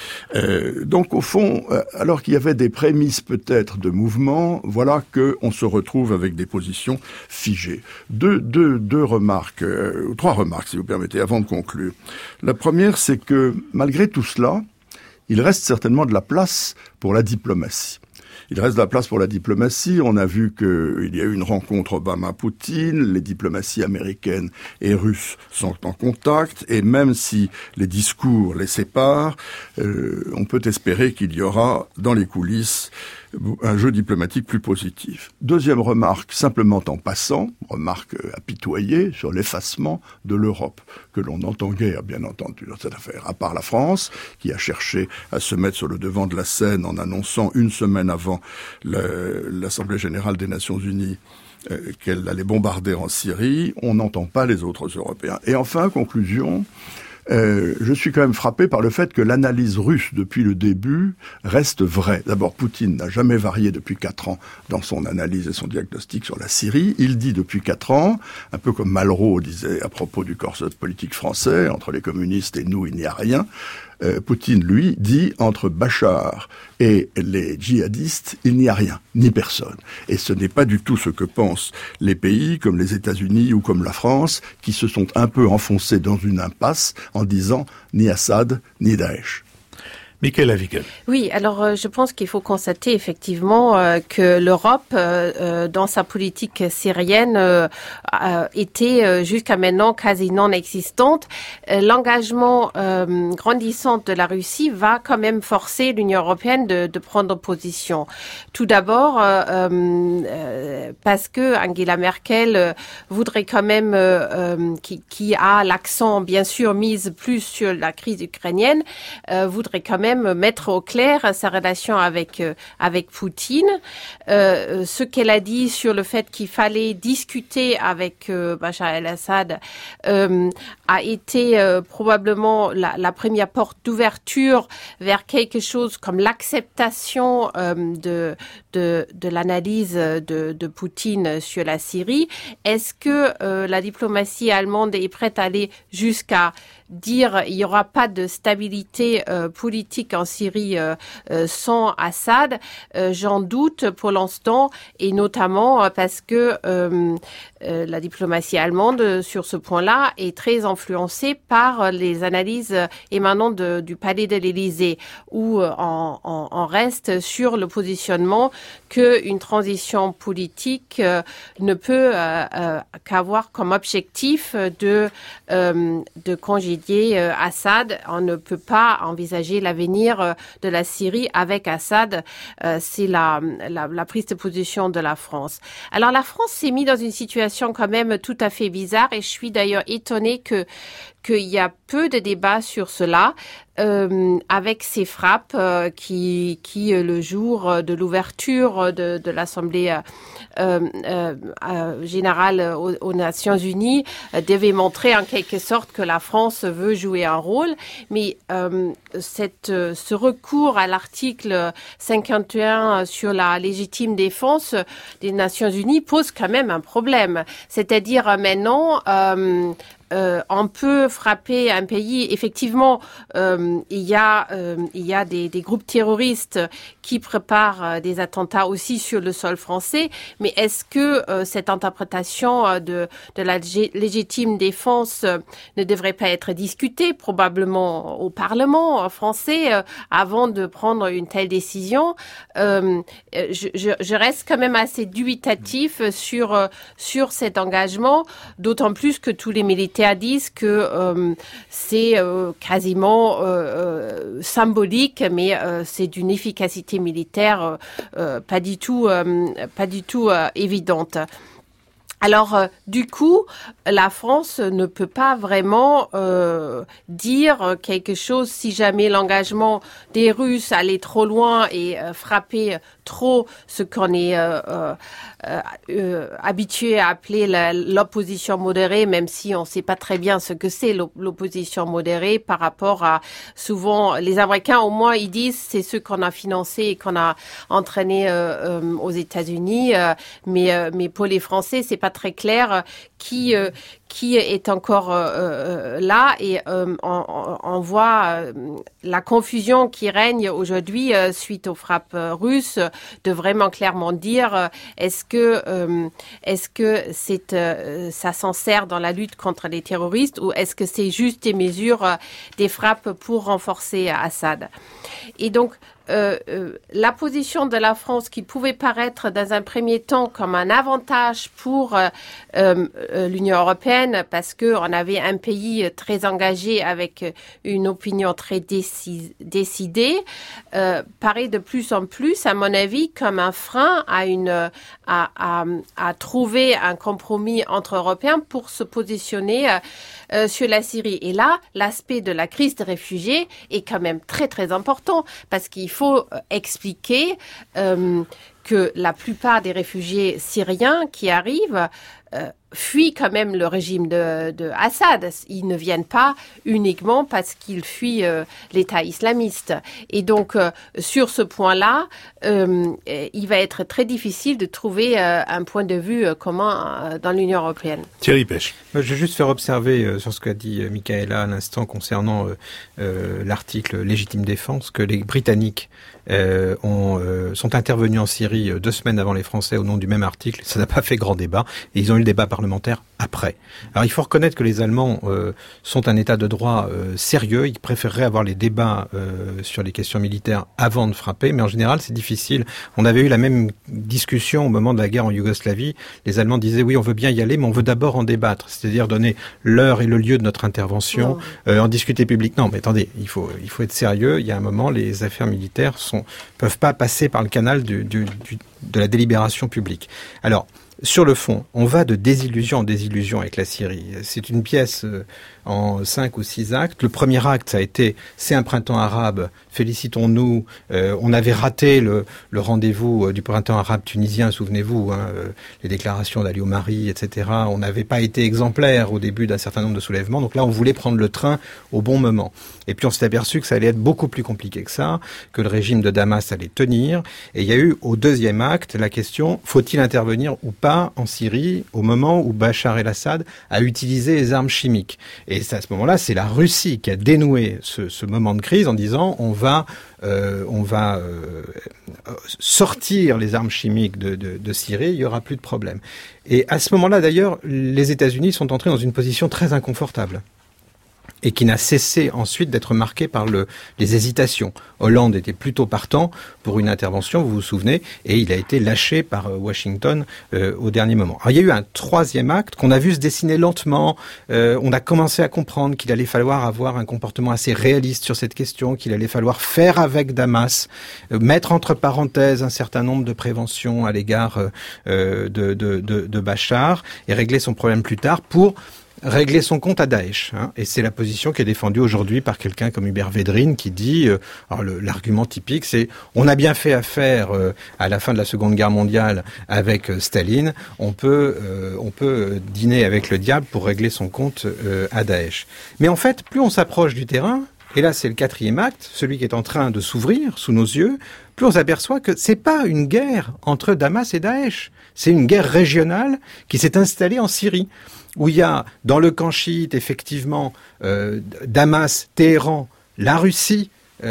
Donc au fond, alors qu'il y avait des prémices peut-être de mouvement, voilà qu'on se retrouve avec des positions figées. Deux remarques, ou trois remarques si vous permettez, avant de conclure. La première, c'est que malgré tout cela, il reste certainement de la place pour la diplomatie. Il reste de la place pour la diplomatie. On a vu qu'il y a eu une rencontre Obama-Poutine. Les diplomaties américaines et russes sont en contact. Et même si les discours les séparent, on peut espérer qu'il y aura dans les coulisses un jeu diplomatique plus positif. Deuxième remarque, simplement en passant, remarque apitoyée sur l'effacement de l'Europe, que l'on n'entend guère, bien entendu, dans cette affaire, à part la France, qui a cherché à se mettre sur le devant de la scène en annonçant une semaine avant l'Assemblée générale des Nations Unies qu'elle allait bombarder en Syrie. On n'entend pas les autres Européens. Et enfin, conclusion, je suis quand même frappé par le fait que l'analyse russe depuis le début reste vraie. D'abord, Poutine n'a jamais varié depuis 4 ans dans son analyse et son diagnostic sur la Syrie. Il dit depuis 4 ans, un peu comme Malraux disait à propos du corps politique français, entre les communistes et nous, il n'y a rien. Poutine, lui, dit entre Bachar et les djihadistes, il n'y a rien, ni personne. Et ce n'est pas du tout ce que pensent les pays comme les États-Unis ou comme la France, qui se sont un peu enfoncés dans une impasse en disant ni Assad, ni Daesh. Michaela Wiegel. Oui, alors je pense qu'il faut constater effectivement que l'Europe, dans sa politique syrienne, était jusqu'à maintenant quasi non existante. L'engagement grandissant de la Russie va quand même forcer l'Union européenne de prendre position. Tout d'abord, parce que Angela Merkel voudrait quand même, qui a l'accent bien sûr mise plus sur la crise ukrainienne, voudrait quand même mettre au clair sa relation avec Poutine. Ce qu'elle a dit sur le fait qu'il fallait discuter avec Bachar el-Assad a été probablement la première porte d'ouverture vers quelque chose comme l'acceptation de l'analyse de Poutine sur la Syrie. Est-ce que la diplomatie allemande est prête à aller jusqu'à dire il n'y aura pas de stabilité politique en Syrie sans Assad? J'en doute pour l'instant, et notamment parce que la diplomatie allemande sur ce point-là est très influencée par les analyses émanant du palais de l'Élysée, où on reste sur le positionnement qu'une transition politique ne peut qu'avoir comme objectif de congédier Assad. On ne peut pas envisager l'avenir de la Syrie avec Assad. C'est la prise de position de la France. Alors la France s'est mise dans une situation quand même tout à fait bizarre, et je suis d'ailleurs étonnée qu'il y a peu de débats sur cela, avec ces frappes qui le jour de l'ouverture de l'Assemblée générale aux Nations Unies devaient montrer en quelque sorte que la France veut jouer un rôle. Mais ce recours à l'article 51 sur la légitime défense des Nations Unies pose quand même un problème. C'est-à-dire maintenant, on peut frapper un pays. Effectivement, il y a des groupes terroristes qui préparent des attentats aussi sur le sol français. Mais est-ce que cette interprétation de la légitime défense ne devrait pas être discutée probablement au Parlement français avant de prendre une telle décision? Je reste quand même assez dubitatif sur cet engagement, d'autant plus que tous les militaires disent que c'est quasiment symbolique, mais c'est d'une efficacité militaire pas du tout évidente. Alors, du coup, la France ne peut pas vraiment dire quelque chose si jamais l'engagement des Russes allait trop loin et frapper trop ce qu'on est habitué à appeler l'opposition modérée, même si on ne sait pas très bien ce que c'est l'opposition modérée par rapport à souvent les Américains. Au moins ils disent c'est ceux qu'on a financés et qu'on a entraînés aux États-Unis, mais pour les Français c'est pas très clair qui est encore là, et on voit la confusion qui règne aujourd'hui suite aux frappes russes, de vraiment clairement dire est-ce que ça s'en sert dans la lutte contre les terroristes, ou est-ce que c'est juste des mesures, des frappes pour renforcer Assad. Et donc la position de la France, qui pouvait paraître dans un premier temps comme un avantage pour l'Union européenne, parce qu'on avait un pays très engagé avec une opinion très décidée, paraît de plus en plus, à mon avis, comme un frein à trouver un compromis entre Européens pour se positionner sur la Syrie. Et là, l'aspect de la crise des réfugiés est quand même très très important, parce qu'il faut expliquer que la plupart des réfugiés syriens qui arrivent fuient quand même le régime de Assad. Ils ne viennent pas uniquement parce qu'ils fuient l'État islamiste. Et donc, sur ce point-là, il va être très difficile de trouver un point de vue commun dans l'Union européenne. Thierry Pech. Je vais juste faire observer sur ce qu'a dit Michaela à l'instant concernant l'article légitime défense, que les Britanniques sont intervenus en Syrie 2 semaines avant les Français au nom du même article. Ça n'a pas fait grand débat, et ils ont eu le débat parlementaire après. Alors il faut reconnaître que les Allemands sont un état de droit sérieux. Ils préféreraient avoir les débats sur les questions militaires avant de frapper, mais en général c'est difficile. On avait eu la même discussion au moment de la guerre en Yougoslavie. Les Allemands disaient oui, on veut bien y aller, mais on veut d'abord en débattre, c'est-à-dire donner l'heure et le lieu de notre intervention, en discuter public. Non, mais attendez, il faut être sérieux. Il y a un moment, les affaires militaires peuvent pas passer par le canal de la délibération publique. Alors, sur le fond, on va de désillusion en désillusion avec la Syrie. C'est une pièce en 5 ou 6 actes. Le premier acte, ça a été « C'est un printemps arabe, félicitons-nous ». On avait raté le rendez-vous du printemps arabe tunisien, souvenez-vous, les déclarations d'Ali Omari, etc. On n'avait pas été exemplaires au début d'un certain nombre de soulèvements. Donc là, on voulait prendre le train au bon moment. Et puis on s'est aperçu que ça allait être beaucoup plus compliqué que ça, que le régime de Damas allait tenir. Et il y a eu, au deuxième acte, la question « Faut-il intervenir ou pas ?» va en Syrie au moment où Bachar el-Assad a utilisé les armes chimiques. Et c'est à ce moment-là, c'est la Russie qui a dénoué ce moment de crise en disant on va sortir les armes chimiques de Syrie, il y aura plus de problème. Et à ce moment-là, d'ailleurs, les États-Unis sont entrés dans une position très inconfortable et qui n'a cessé ensuite d'être marquée par les hésitations. Hollande était plutôt partant pour une intervention, vous vous souvenez, et il a été lâché par Washington au dernier moment. Alors, il y a eu un troisième acte qu'on a vu se dessiner lentement. On a commencé à comprendre qu'il allait falloir avoir un comportement assez réaliste sur cette question, qu'il allait falloir faire avec Damas, mettre entre parenthèses un certain nombre de préventions à l'égard de Bachar et régler son problème plus tard pour régler son compte à Daesh, hein. Et c'est la position qui est défendue aujourd'hui par quelqu'un comme Hubert Védrine qui dit, alors l'argument typique c'est on a bien fait affaire à la fin de la Seconde Guerre mondiale avec Staline, on peut dîner avec le diable pour régler son compte à Daesh. Mais en fait, plus on s'approche du terrain, et là c'est le quatrième acte, celui qui est en train de s'ouvrir sous nos yeux, plus on s'aperçoit que c'est pas une guerre entre Damas et Daesh, c'est une guerre régionale qui s'est installée en Syrie, où il y a, dans le camp chiite, effectivement, Damas, Téhéran, la Russie,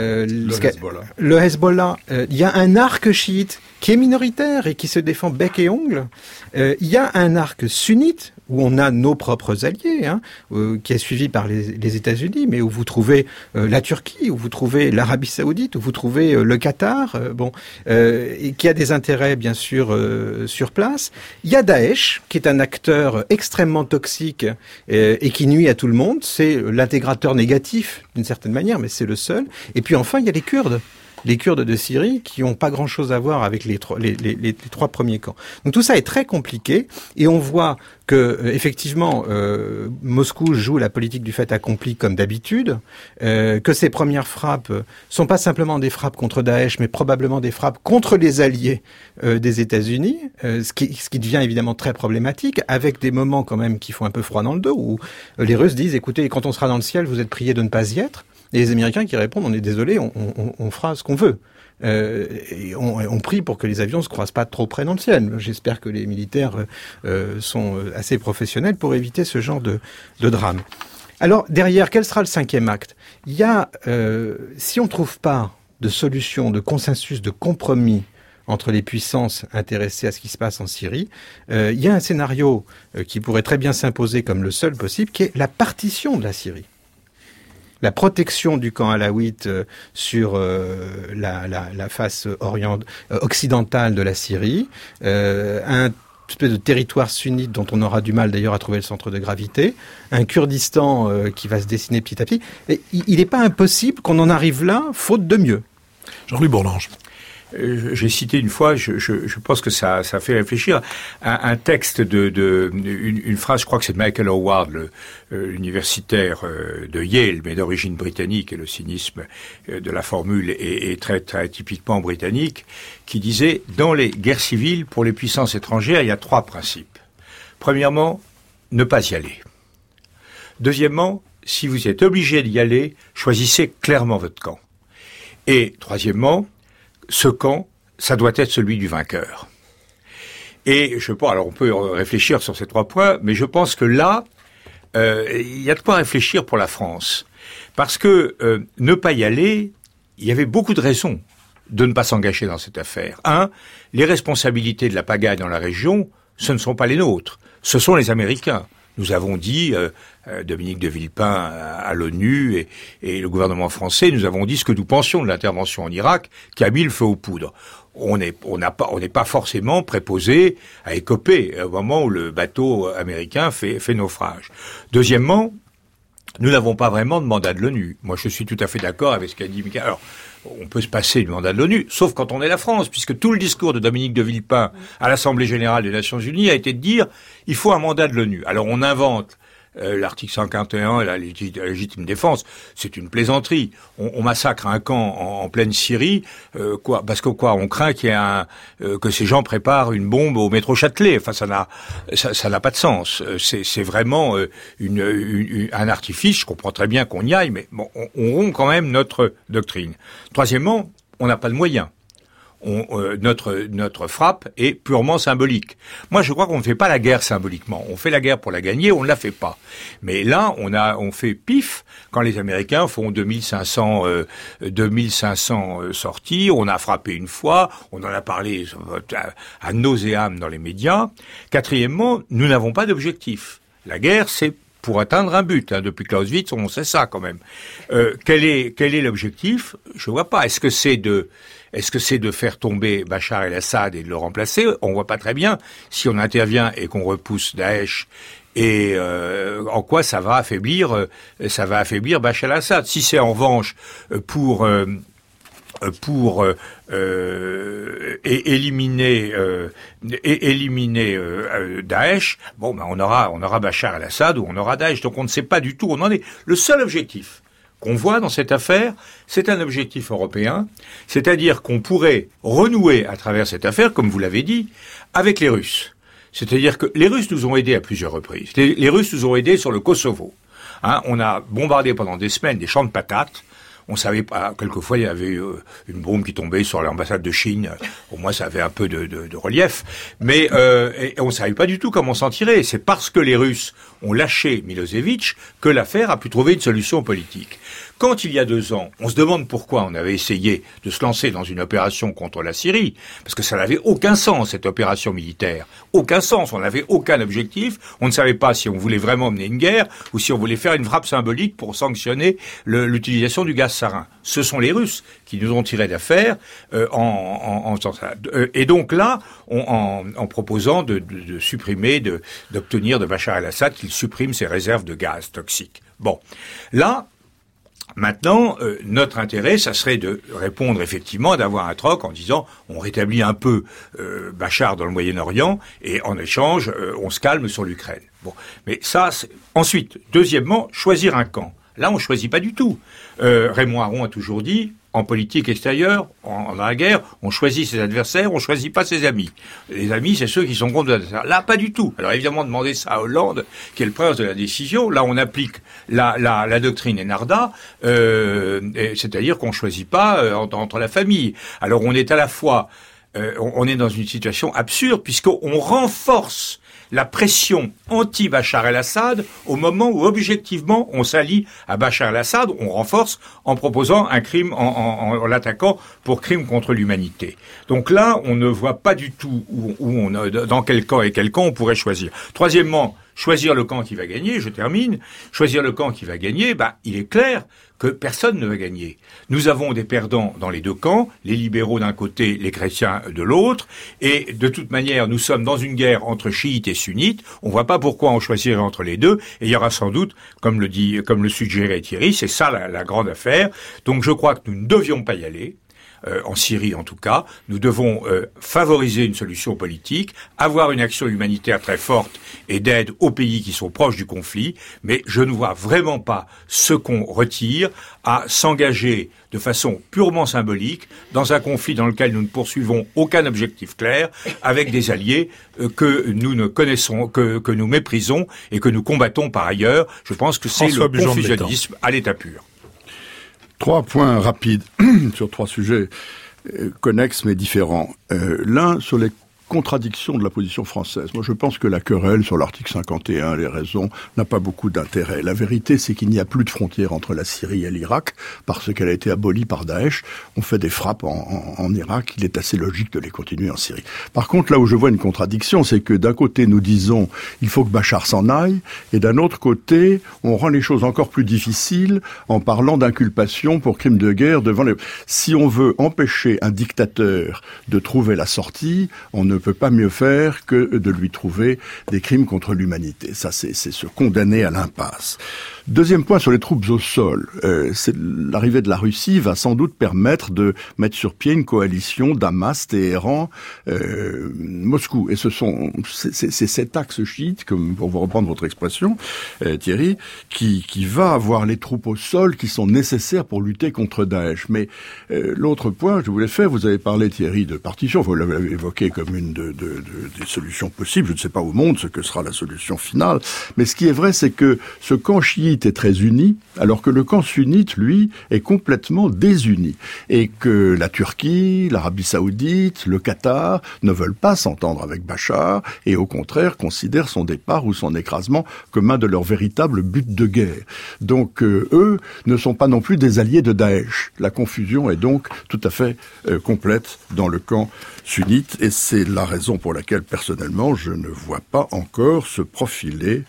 le Hezbollah. Il y a un arc chiite qui est minoritaire et qui se défend bec et ongle. Il y a un arc sunnite, où on a nos propres alliés, hein, qui est suivi par les États-Unis, mais où vous trouvez la Turquie, où vous trouvez l'Arabie Saoudite, où vous trouvez le Qatar, et qui a des intérêts bien sûr sur place. Il y a Daesh, qui est un acteur extrêmement toxique et qui nuit à tout le monde. C'est l'intégrateur négatif d'une certaine manière, mais c'est le seul. Et puis enfin, il y a les Kurdes. Les Kurdes de Syrie qui n'ont pas grand-chose à voir avec les trois premiers camps. Donc tout ça est très compliqué et on voit que effectivement Moscou joue la politique du fait accompli comme d'habitude, que ses premières frappes sont pas simplement des frappes contre Daesh, mais probablement des frappes contre les alliés des États-Unis, ce qui devient évidemment très problématique, avec des moments quand même qui font un peu froid dans le dos, où les Russes disent écoutez, quand on sera dans le ciel, vous êtes priés de ne pas y être. Et les Américains qui répondent, on est désolé, on fera ce qu'on veut. Et on prie pour que les avions se croisent pas trop près dans le ciel. J'espère que les militaires sont assez professionnels pour éviter ce genre de drame. Alors, derrière, quel sera le cinquième acte ? Il y a, si on trouve pas de solution, de consensus, de compromis entre les puissances intéressées à ce qui se passe en Syrie, il y a un scénario qui pourrait très bien s'imposer comme le seul possible, qui est la partition de la Syrie. La protection du camp alawite sur la face occidentale de la Syrie, un espèce de territoire sunnite dont on aura du mal d'ailleurs à trouver le centre de gravité, un Kurdistan qui va se dessiner petit à petit. Et il n'est pas impossible qu'on en arrive là, faute de mieux. Jean-Louis Bourlanges. J'ai cité une fois, je pense que ça fait réfléchir, un texte une phrase, je crois que c'est de Michael Howard, l'universitaire de Yale, mais d'origine britannique, et le cynisme de la formule est très, très typiquement britannique, qui disait, dans les guerres civiles, pour les puissances étrangères, il y a 3 principes. Premièrement, ne pas y aller. Deuxièmement, si vous êtes obligé d'y aller, choisissez clairement votre camp. Et troisièmement, ce camp, ça doit être celui du vainqueur. Et je pense, alors on peut réfléchir sur ces 3 points, mais je pense que là, il y a de quoi réfléchir pour la France. Parce que ne pas y aller, il y avait beaucoup de raisons de ne pas s'engager dans cette affaire. 1, les responsabilités de la pagaille dans la région, ce ne sont pas les nôtres, ce sont les Américains. Nous avons dit, Dominique de Villepin à l'ONU et le gouvernement français, nous avons dit ce que nous pensions de l'intervention en Irak qui a mis le feu aux poudres. On n'est pas forcément préposé à écoper au moment où le bateau américain fait naufrage. Deuxièmement, nous n'avons pas vraiment de mandat de l'ONU. Moi, je suis tout à fait d'accord avec ce qu'a dit Michael. Alors, on peut se passer du mandat de l'ONU, sauf quand on est la France, puisque tout le discours de Dominique de Villepin à l'Assemblée générale des Nations unies a été de dire il faut un mandat de l'ONU. Alors on invente l'article 151 et la légitime défense, c'est une plaisanterie. On massacre un camp en pleine Syrie, parce que on craint qu'il y ait que ces gens préparent une bombe au métro Châtelet. Enfin, ça n'a pas de sens. C'est vraiment un artifice. Je comprends très bien qu'on y aille, mais bon, on rompt quand même notre doctrine. Troisièmement, on n'a pas de moyens. notre frappe est purement symbolique. Moi, je crois qu'on ne fait pas la guerre symboliquement. On fait la guerre pour la gagner, on ne la fait pas. Mais là, on fait pif quand les Américains font 2500 sorties. On a frappé une fois, on en a parlé à nauséam dans les médias. Quatrièmement, nous n'avons pas d'objectif. La guerre, c'est pour atteindre un but. Depuis Clausewitz, on sait ça quand même. Quel est l'objectif ? Je vois pas. Est-ce que c'est de faire tomber Bachar el-Assad et de le remplacer ? On voit pas très bien si on intervient et qu'on repousse Daesh. Et en quoi ça va affaiblir Bachar el-Assad. Si c'est en revanche pour éliminer Daesh, on aura Bachar el-Assad ou on aura Daesh. Donc on ne sait pas du tout où on en est. Le seul objectif qu'on voit dans cette affaire, c'est un objectif européen, c'est-à-dire qu'on pourrait renouer à travers cette affaire, comme vous l'avez dit, avec les Russes. C'est-à-dire que les Russes nous ont aidés à plusieurs reprises. Les Russes nous ont aidés sur le Kosovo. On a bombardé pendant des semaines des champs de patates. On savait pas, quelquefois il y avait une bombe qui tombait sur l'ambassade de Chine. Au moins ça avait un peu de relief. Mais et on savait pas du tout comment s'en tirer. C'est parce que les Russes ont lâché Milosevic que l'affaire a pu trouver une solution politique. Quand il y a 2 ans, on se demande pourquoi on avait essayé de se lancer dans une opération contre la Syrie, parce que ça n'avait aucun sens, cette opération militaire. Aucun sens, on n'avait aucun objectif, on ne savait pas si on voulait vraiment mener une guerre ou si on voulait faire une frappe symbolique pour sanctionner l'utilisation du gaz sarin. Ce sont les Russes qui nous ont tiré d'affaire et donc là, en proposant de supprimer, d'obtenir de Bachar el-Assad qu'il supprime ses réserves de gaz toxiques. Bon, là, maintenant, notre intérêt, ça serait de répondre effectivement, d'avoir un troc en disant on rétablit un peu Bachar dans le Moyen-Orient et en échange, on se calme sur l'Ukraine. Bon, mais ça, ensuite, deuxièmement, choisir un camp. Là, on choisit pas du tout. Raymond Aron a toujours dit, en politique extérieure, dans la guerre, on choisit ses adversaires, on choisit pas ses amis. Les amis, c'est ceux qui sont contre l'adversaire. Là, pas du tout. Alors évidemment, demander ça à Hollande, qui est le prince de la décision. Là, on applique la doctrine Enarda, c'est-à-dire qu'on choisit pas entre la famille. Alors on est à la fois, on est dans une situation absurde puisqu'on renforce la pression anti-Bachar el-Assad au moment où, objectivement, on s'allie à Bachar el-Assad, on renforce en proposant un crime, en l'attaquant pour crime contre l'humanité. Donc là, on ne voit pas du tout dans quel camp on pourrait choisir. Troisièmement, choisir le camp qui va gagner, je termine. Choisir le camp qui va gagner, il est clair que personne ne va gagner. Nous avons des perdants dans les 2 camps, les libéraux d'un côté, les chrétiens de l'autre, et de toute manière, nous sommes dans une guerre entre chiites et sunnites. On ne voit pas pourquoi on choisirait entre les deux, et il y aura sans doute, comme le suggérait Thierry, c'est ça la grande affaire. Donc je crois que nous ne devions pas y aller. En Syrie en tout cas, nous devons favoriser une solution politique, avoir une action humanitaire très forte et d'aide aux pays qui sont proches du conflit, mais je ne vois vraiment pas ce qu'on retire à s'engager de façon purement symbolique dans un conflit dans lequel nous ne poursuivons aucun objectif clair, avec des alliés que nous ne connaissons, que nous méprisons et que nous combattons par ailleurs. Je pense que c'est le confusionnisme à l'état pur. 3 points rapides sur 3 sujets connexes mais différents. L'un sur les contradiction de la position française. Moi, je pense que la querelle sur l'article 51, les raisons, n'a pas beaucoup d'intérêt. La vérité, c'est qu'il n'y a plus de frontière entre la Syrie et l'Irak, parce qu'elle a été abolie par Daesh. On fait des frappes en Irak, il est assez logique de les continuer en Syrie. Par contre, là où je vois une contradiction, c'est que d'un côté, nous disons, il faut que Bachar s'en aille, et d'un autre côté, on rend les choses encore plus difficiles en parlant d'inculpation pour crimes de guerre devant les... Si on veut empêcher un dictateur de trouver la sortie, on ne peut pas mieux faire que de lui trouver des crimes contre l'humanité. Ça, c'est se condamner à l'impasse. Deuxième point sur les troupes au sol. L'arrivée de la Russie va sans doute permettre de mettre sur pied une coalition Damas, Téhéran, Moscou. Et c'est cet axe chiite, comme pour vous reprendre votre expression, Thierry, qui va avoir les troupes au sol qui sont nécessaires pour lutter contre Daesh. Mais l'autre point que je voulais faire, vous avez parlé, Thierry, de partition, vous l'avez évoqué comme une une des solutions possibles. Je ne sais pas au monde ce que sera la solution finale. Mais ce qui est vrai, c'est que ce camp chiite est très uni, alors que le camp sunnite, lui, est complètement désuni. Et que la Turquie, l'Arabie Saoudite, le Qatar ne veulent pas s'entendre avec Bachar et au contraire considèrent son départ ou son écrasement comme un de leurs véritables buts de guerre. Donc eux ne sont pas non plus des alliés de Daesh. La confusion est donc tout à fait complète dans le camp sunnite et c'est la raison pour laquelle personnellement je ne vois pas encore se profiler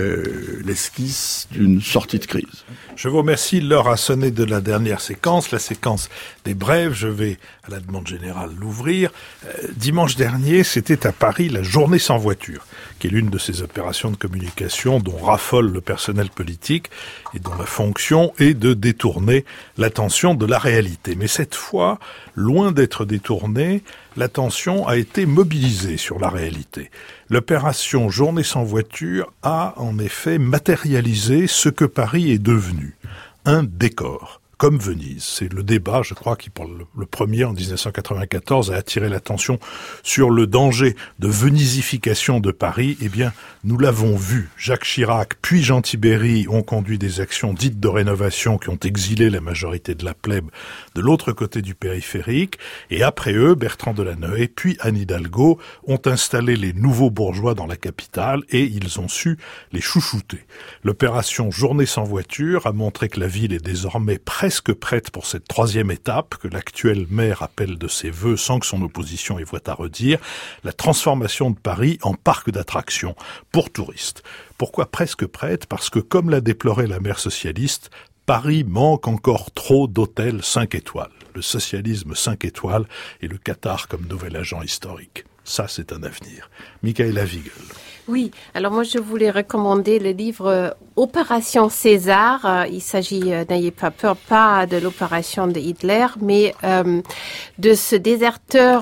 l'esquisse d'une sortie de crise. Je vous remercie. L'heure a sonné de la dernière séquence, la séquence des brèves. Je vais, à la demande générale, l'ouvrir. Dimanche dernier, c'était à Paris la journée sans voiture, qui est l'une de ces opérations de communication dont raffole le personnel politique et dont la fonction est de détourner l'attention de la réalité. Mais cette fois, loin d'être détournée, l'attention a été mobilisée sur la réalité. L'opération Journée sans voiture a en effet matérialisé ce que Paris est devenu, un décor. Comme Venise. C'est le débat, je crois, qui, pour le premier, en 1994, a attiré l'attention sur le danger de venisification de Paris. Eh bien, nous l'avons vu. Jacques Chirac, puis Jean Tibéri ont conduit des actions dites de rénovation qui ont exilé la majorité de la plèbe de l'autre côté du périphérique. Et après eux, Bertrand Delanoë, puis Anne Hidalgo ont installé les nouveaux bourgeois dans la capitale et ils ont su les chouchouter. L'opération Journée sans voiture a montré que la ville est désormais presque prête pour cette troisième étape que l'actuel maire appelle de ses vœux sans que son opposition ait voix à redire, la transformation de Paris en parc d'attractions pour touristes. Pourquoi presque prête ? Parce que, comme l'a déploré la maire socialiste, Paris manque encore trop d'hôtels 5 étoiles. Le socialisme 5 étoiles et le Qatar comme nouvel agent historique. Ça, c'est un avenir. Michaela Wiegel. Oui, alors moi je voulais recommander le livre Opération César. Il s'agit, n'ayez pas peur, pas de l'opération de Hitler, mais de ce déserteur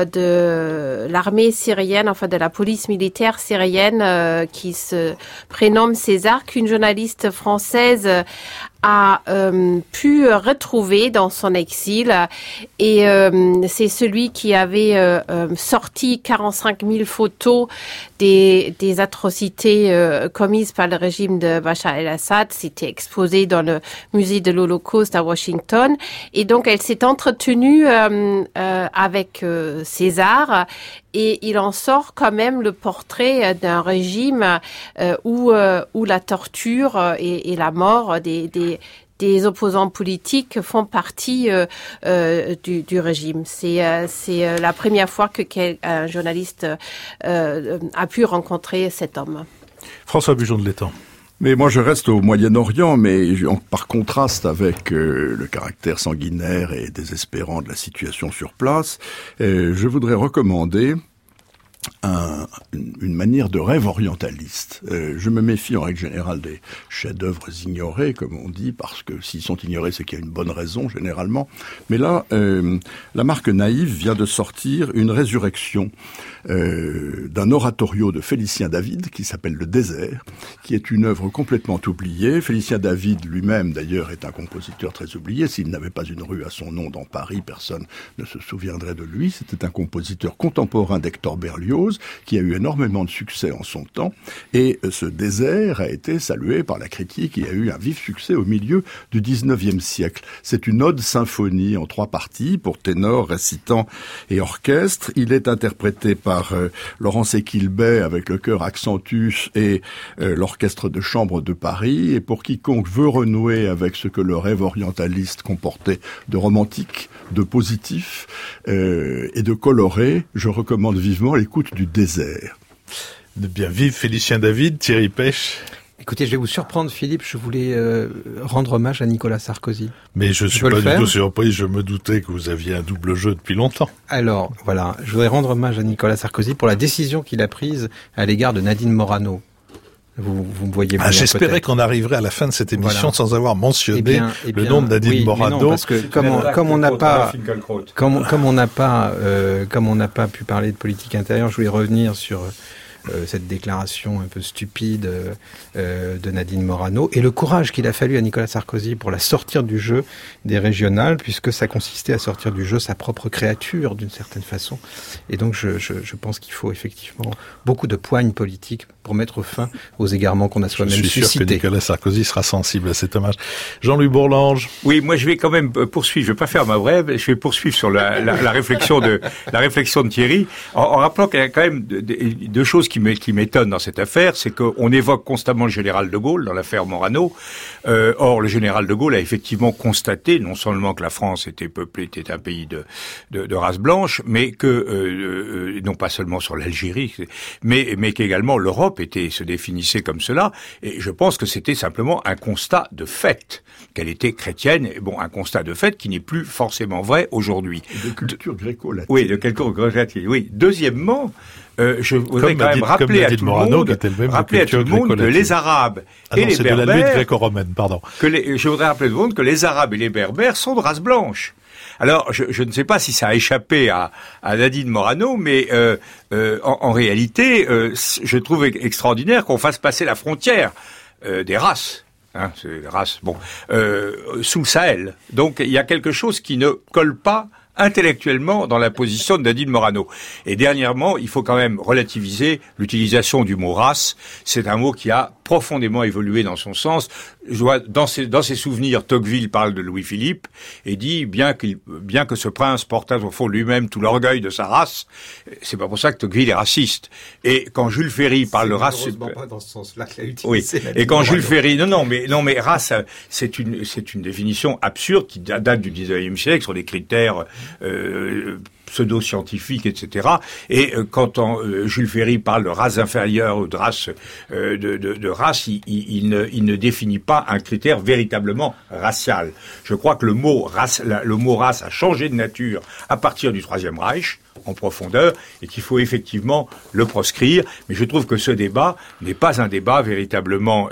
de l'armée syrienne, enfin de la police militaire syrienne qui se prénomme César, qu'une journaliste française a pu retrouver dans son exil et c'est celui qui avait sorti 45 000 photos des atrocités commises par le régime de Bachar el-Assad. C'était exposé dans le musée de l'Holocauste à Washington et donc elle s'est entretenue avec César et il en sort quand même le portrait d'un régime où la torture et la mort des opposants politiques font partie du régime. C'est la première fois qu'un journaliste a pu rencontrer cet homme. François Bujon de l'Étang. Mais moi, je reste au Moyen-Orient, mais par contraste avec le caractère sanguinaire et désespérant de la situation sur place, je voudrais recommander une manière de rêve orientaliste. Je me méfie en règle générale des chefs-d'œuvre ignorés, comme on dit, parce que s'ils sont ignorés, c'est qu'il y a une bonne raison, généralement. Mais là, la marque Naïve vient de sortir une résurrection d'un oratorio de Félicien David qui s'appelle Le Désert, qui est une œuvre complètement oubliée. Félicien David lui-même, d'ailleurs, est un compositeur très oublié. S'il n'avait pas une rue à son nom dans Paris, personne ne se souviendrait de lui. C'était un compositeur contemporain d'Hector Berlioz, qui a eu énormément de succès en son temps. Et ce Désert a été salué par la critique et a eu un vif succès au milieu du 19e siècle. C'est une ode symphonie en 3 parties pour ténor, récitant et orchestre. Il est interprété par Laurence Equilbet avec le chœur Accentus et l'orchestre de chambre de Paris. Et pour quiconque veut renouer avec ce que le rêve orientaliste comportait de romantique, de positif et de coloré, je recommande vivement l'écoute du Désert. De bien vivre Félicien David, Thierry Pêche. Écoutez, je vais vous surprendre, Philippe. Je voulais rendre hommage à Nicolas Sarkozy. Mais je suis pas du tout surpris. Je me doutais que vous aviez un double jeu depuis longtemps. Alors, voilà. Je voudrais rendre hommage à Nicolas Sarkozy pour la décision qu'il a prise à l'égard de Nadine Morano. Vous me voyez venir, j'espérais qu'on arriverait à la fin de cette émission sans avoir mentionné le nom de Nadine Morano. Non, parce que comme on n'a pas pu parler de politique intérieure, je voulais revenir sur cette déclaration un peu stupide de Nadine Morano, et le courage qu'il a fallu à Nicolas Sarkozy pour la sortir du jeu des régionales, puisque ça consistait à sortir du jeu sa propre créature d'une certaine façon. Et donc je pense qu'il faut effectivement beaucoup de poigne politique pour mettre fin aux égarements qu'on a soi-même suscités. Je suis sûr que Nicolas Sarkozy sera sensible à cet hommage. Jean-Louis Bourlange. Oui, moi je vais quand même poursuivre. Je vais pas faire ma brève. Je vais poursuivre sur la réflexion de Thierry, en rappelant qu'il y a quand même deux choses qui m'étonnent dans cette affaire. C'est qu'on évoque constamment le général de Gaulle dans l'affaire Morano. Or, le général de Gaulle a effectivement constaté non seulement que la France était un pays de race blanche, mais que non pas seulement sur l'Algérie, mais qu'également l'Europe se définissait comme cela. Et je pense que c'était simplement un constat de fait qu'elle était chrétienne. Bon, un constat de fait qui n'est plus forcément vrai aujourd'hui. De culture gréco-latine. Oui, de culture gréco-latine. Oui. Deuxièmement, je voudrais quand même rappeler à tout le monde que les Arabes et les Berbères... c'est de la lutte gréco-romaine, pardon. Je voudrais rappeler à tout le monde que les Arabes et les Berbères sont de race blanche. Alors, je ne sais pas si ça a échappé à Nadine Morano, mais en réalité, je trouve extraordinaire qu'on fasse passer la frontière des races. Hein, c'est les races, sous le Sahel. Donc, il y a quelque chose qui ne colle pas intellectuellement dans la position de Nadine Morano. Et dernièrement, il faut quand même relativiser l'utilisation du mot race. C'est un mot qui a profondément évolué dans son sens. Dans ses souvenirs, Tocqueville parle de Louis-Philippe et dit bien que ce prince portait au fond lui-même tout l'orgueil de sa race, c'est pas pour ça que Tocqueville est raciste. Et quand Jules Ferry parle de race, pas dans ce sens-là qu'il a utilisé. Oui. Et quand Jules Ferry, non, mais race, c'est une définition absurde qui date du 19e siècle sur des critères pseudo-scientifiques, etc. Et quand Jules Ferry parle de race inférieure ou de race, de race, il ne définit pas un critère véritablement racial. Je crois que le mot race a changé de nature à partir du Troisième Reich, en profondeur, et qu'il faut effectivement le proscrire. Mais je trouve que ce débat n'est pas un débat véritablement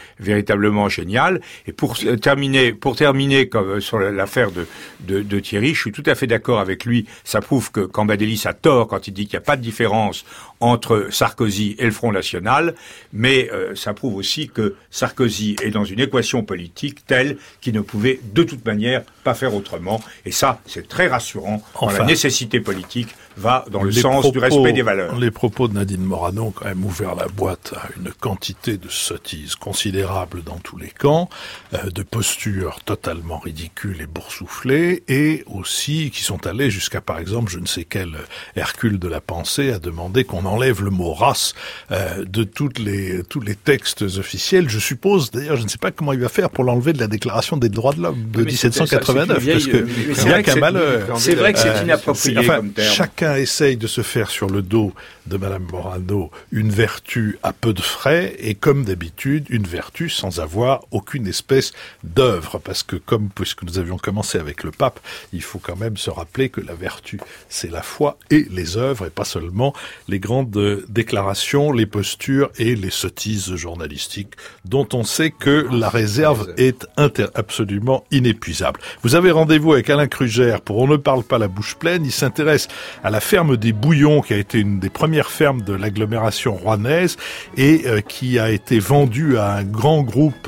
génial. Et pour terminer comme sur l'affaire de Thierry, je suis tout à fait d'accord avec lui. Ça prouve que Cambadélis a tort quand il dit qu'il n'y a pas de différence entre Sarkozy et le Front National, mais ça prouve aussi que Sarkozy est dans une équation politique telle qu'il ne pouvait de toute manière pas faire autrement. Et ça, c'est très rassurant. Enfin, la nécessité politique va dans le sens du respect des valeurs. Les propos de Nadine Morano ont quand même ouvert la boîte à une quantité de sottises considérables dans tous les camps, de postures totalement ridicules et boursouflées, et aussi qui sont allés jusqu'à, par exemple, je ne sais quel Hercule de la pensée a demandé qu'on enlève le mot race de tous les textes officiels. Je suppose, d'ailleurs, je ne sais pas comment il va faire pour l'enlever de la Déclaration des droits de l'homme de 1789, parce que il n'y a qu'un malheur. C'est vrai que c'est inapproprié comme terme. Chacun essaye de se faire sur le dos de Madame Morano une vertu à peu de frais, et comme d'habitude, une vertu sans avoir aucune espèce d'œuvre, parce que puisque nous avions commencé avec le pape, il faut quand même se rappeler que la vertu, c'est la foi et les œuvres, et pas seulement les grandes déclarations, les postures et les sottises journalistiques, dont on sait que la réserve est absolument inépuisable. Vous avez rendez-vous avec Alain Kruger pour On ne parle pas la bouche pleine. Il s'intéresse à la ferme des Bouillons, qui a été une des premières fermes de l'agglomération rouennaise et qui a été vendue à un grand groupe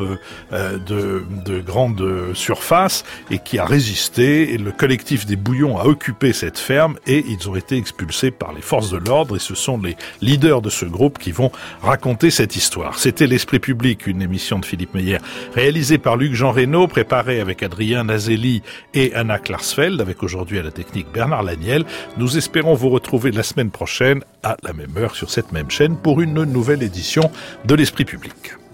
de grande surface et qui a résisté. Et le collectif des Bouillons a occupé cette ferme et ils ont été expulsés par les forces de l'ordre, et ce sont les leaders de ce groupe qui vont raconter cette histoire. C'était L'Esprit public, une émission de Philippe Meyer, réalisée par Luc-Jean Reynaud, préparée avec Adrien Nazelli et Anna Klarsfeld, avec aujourd'hui à la technique Bernard Laniel. Nous espérons vous retrouver la semaine prochaine à la même heure sur cette même chaîne pour une nouvelle édition de L'Esprit public.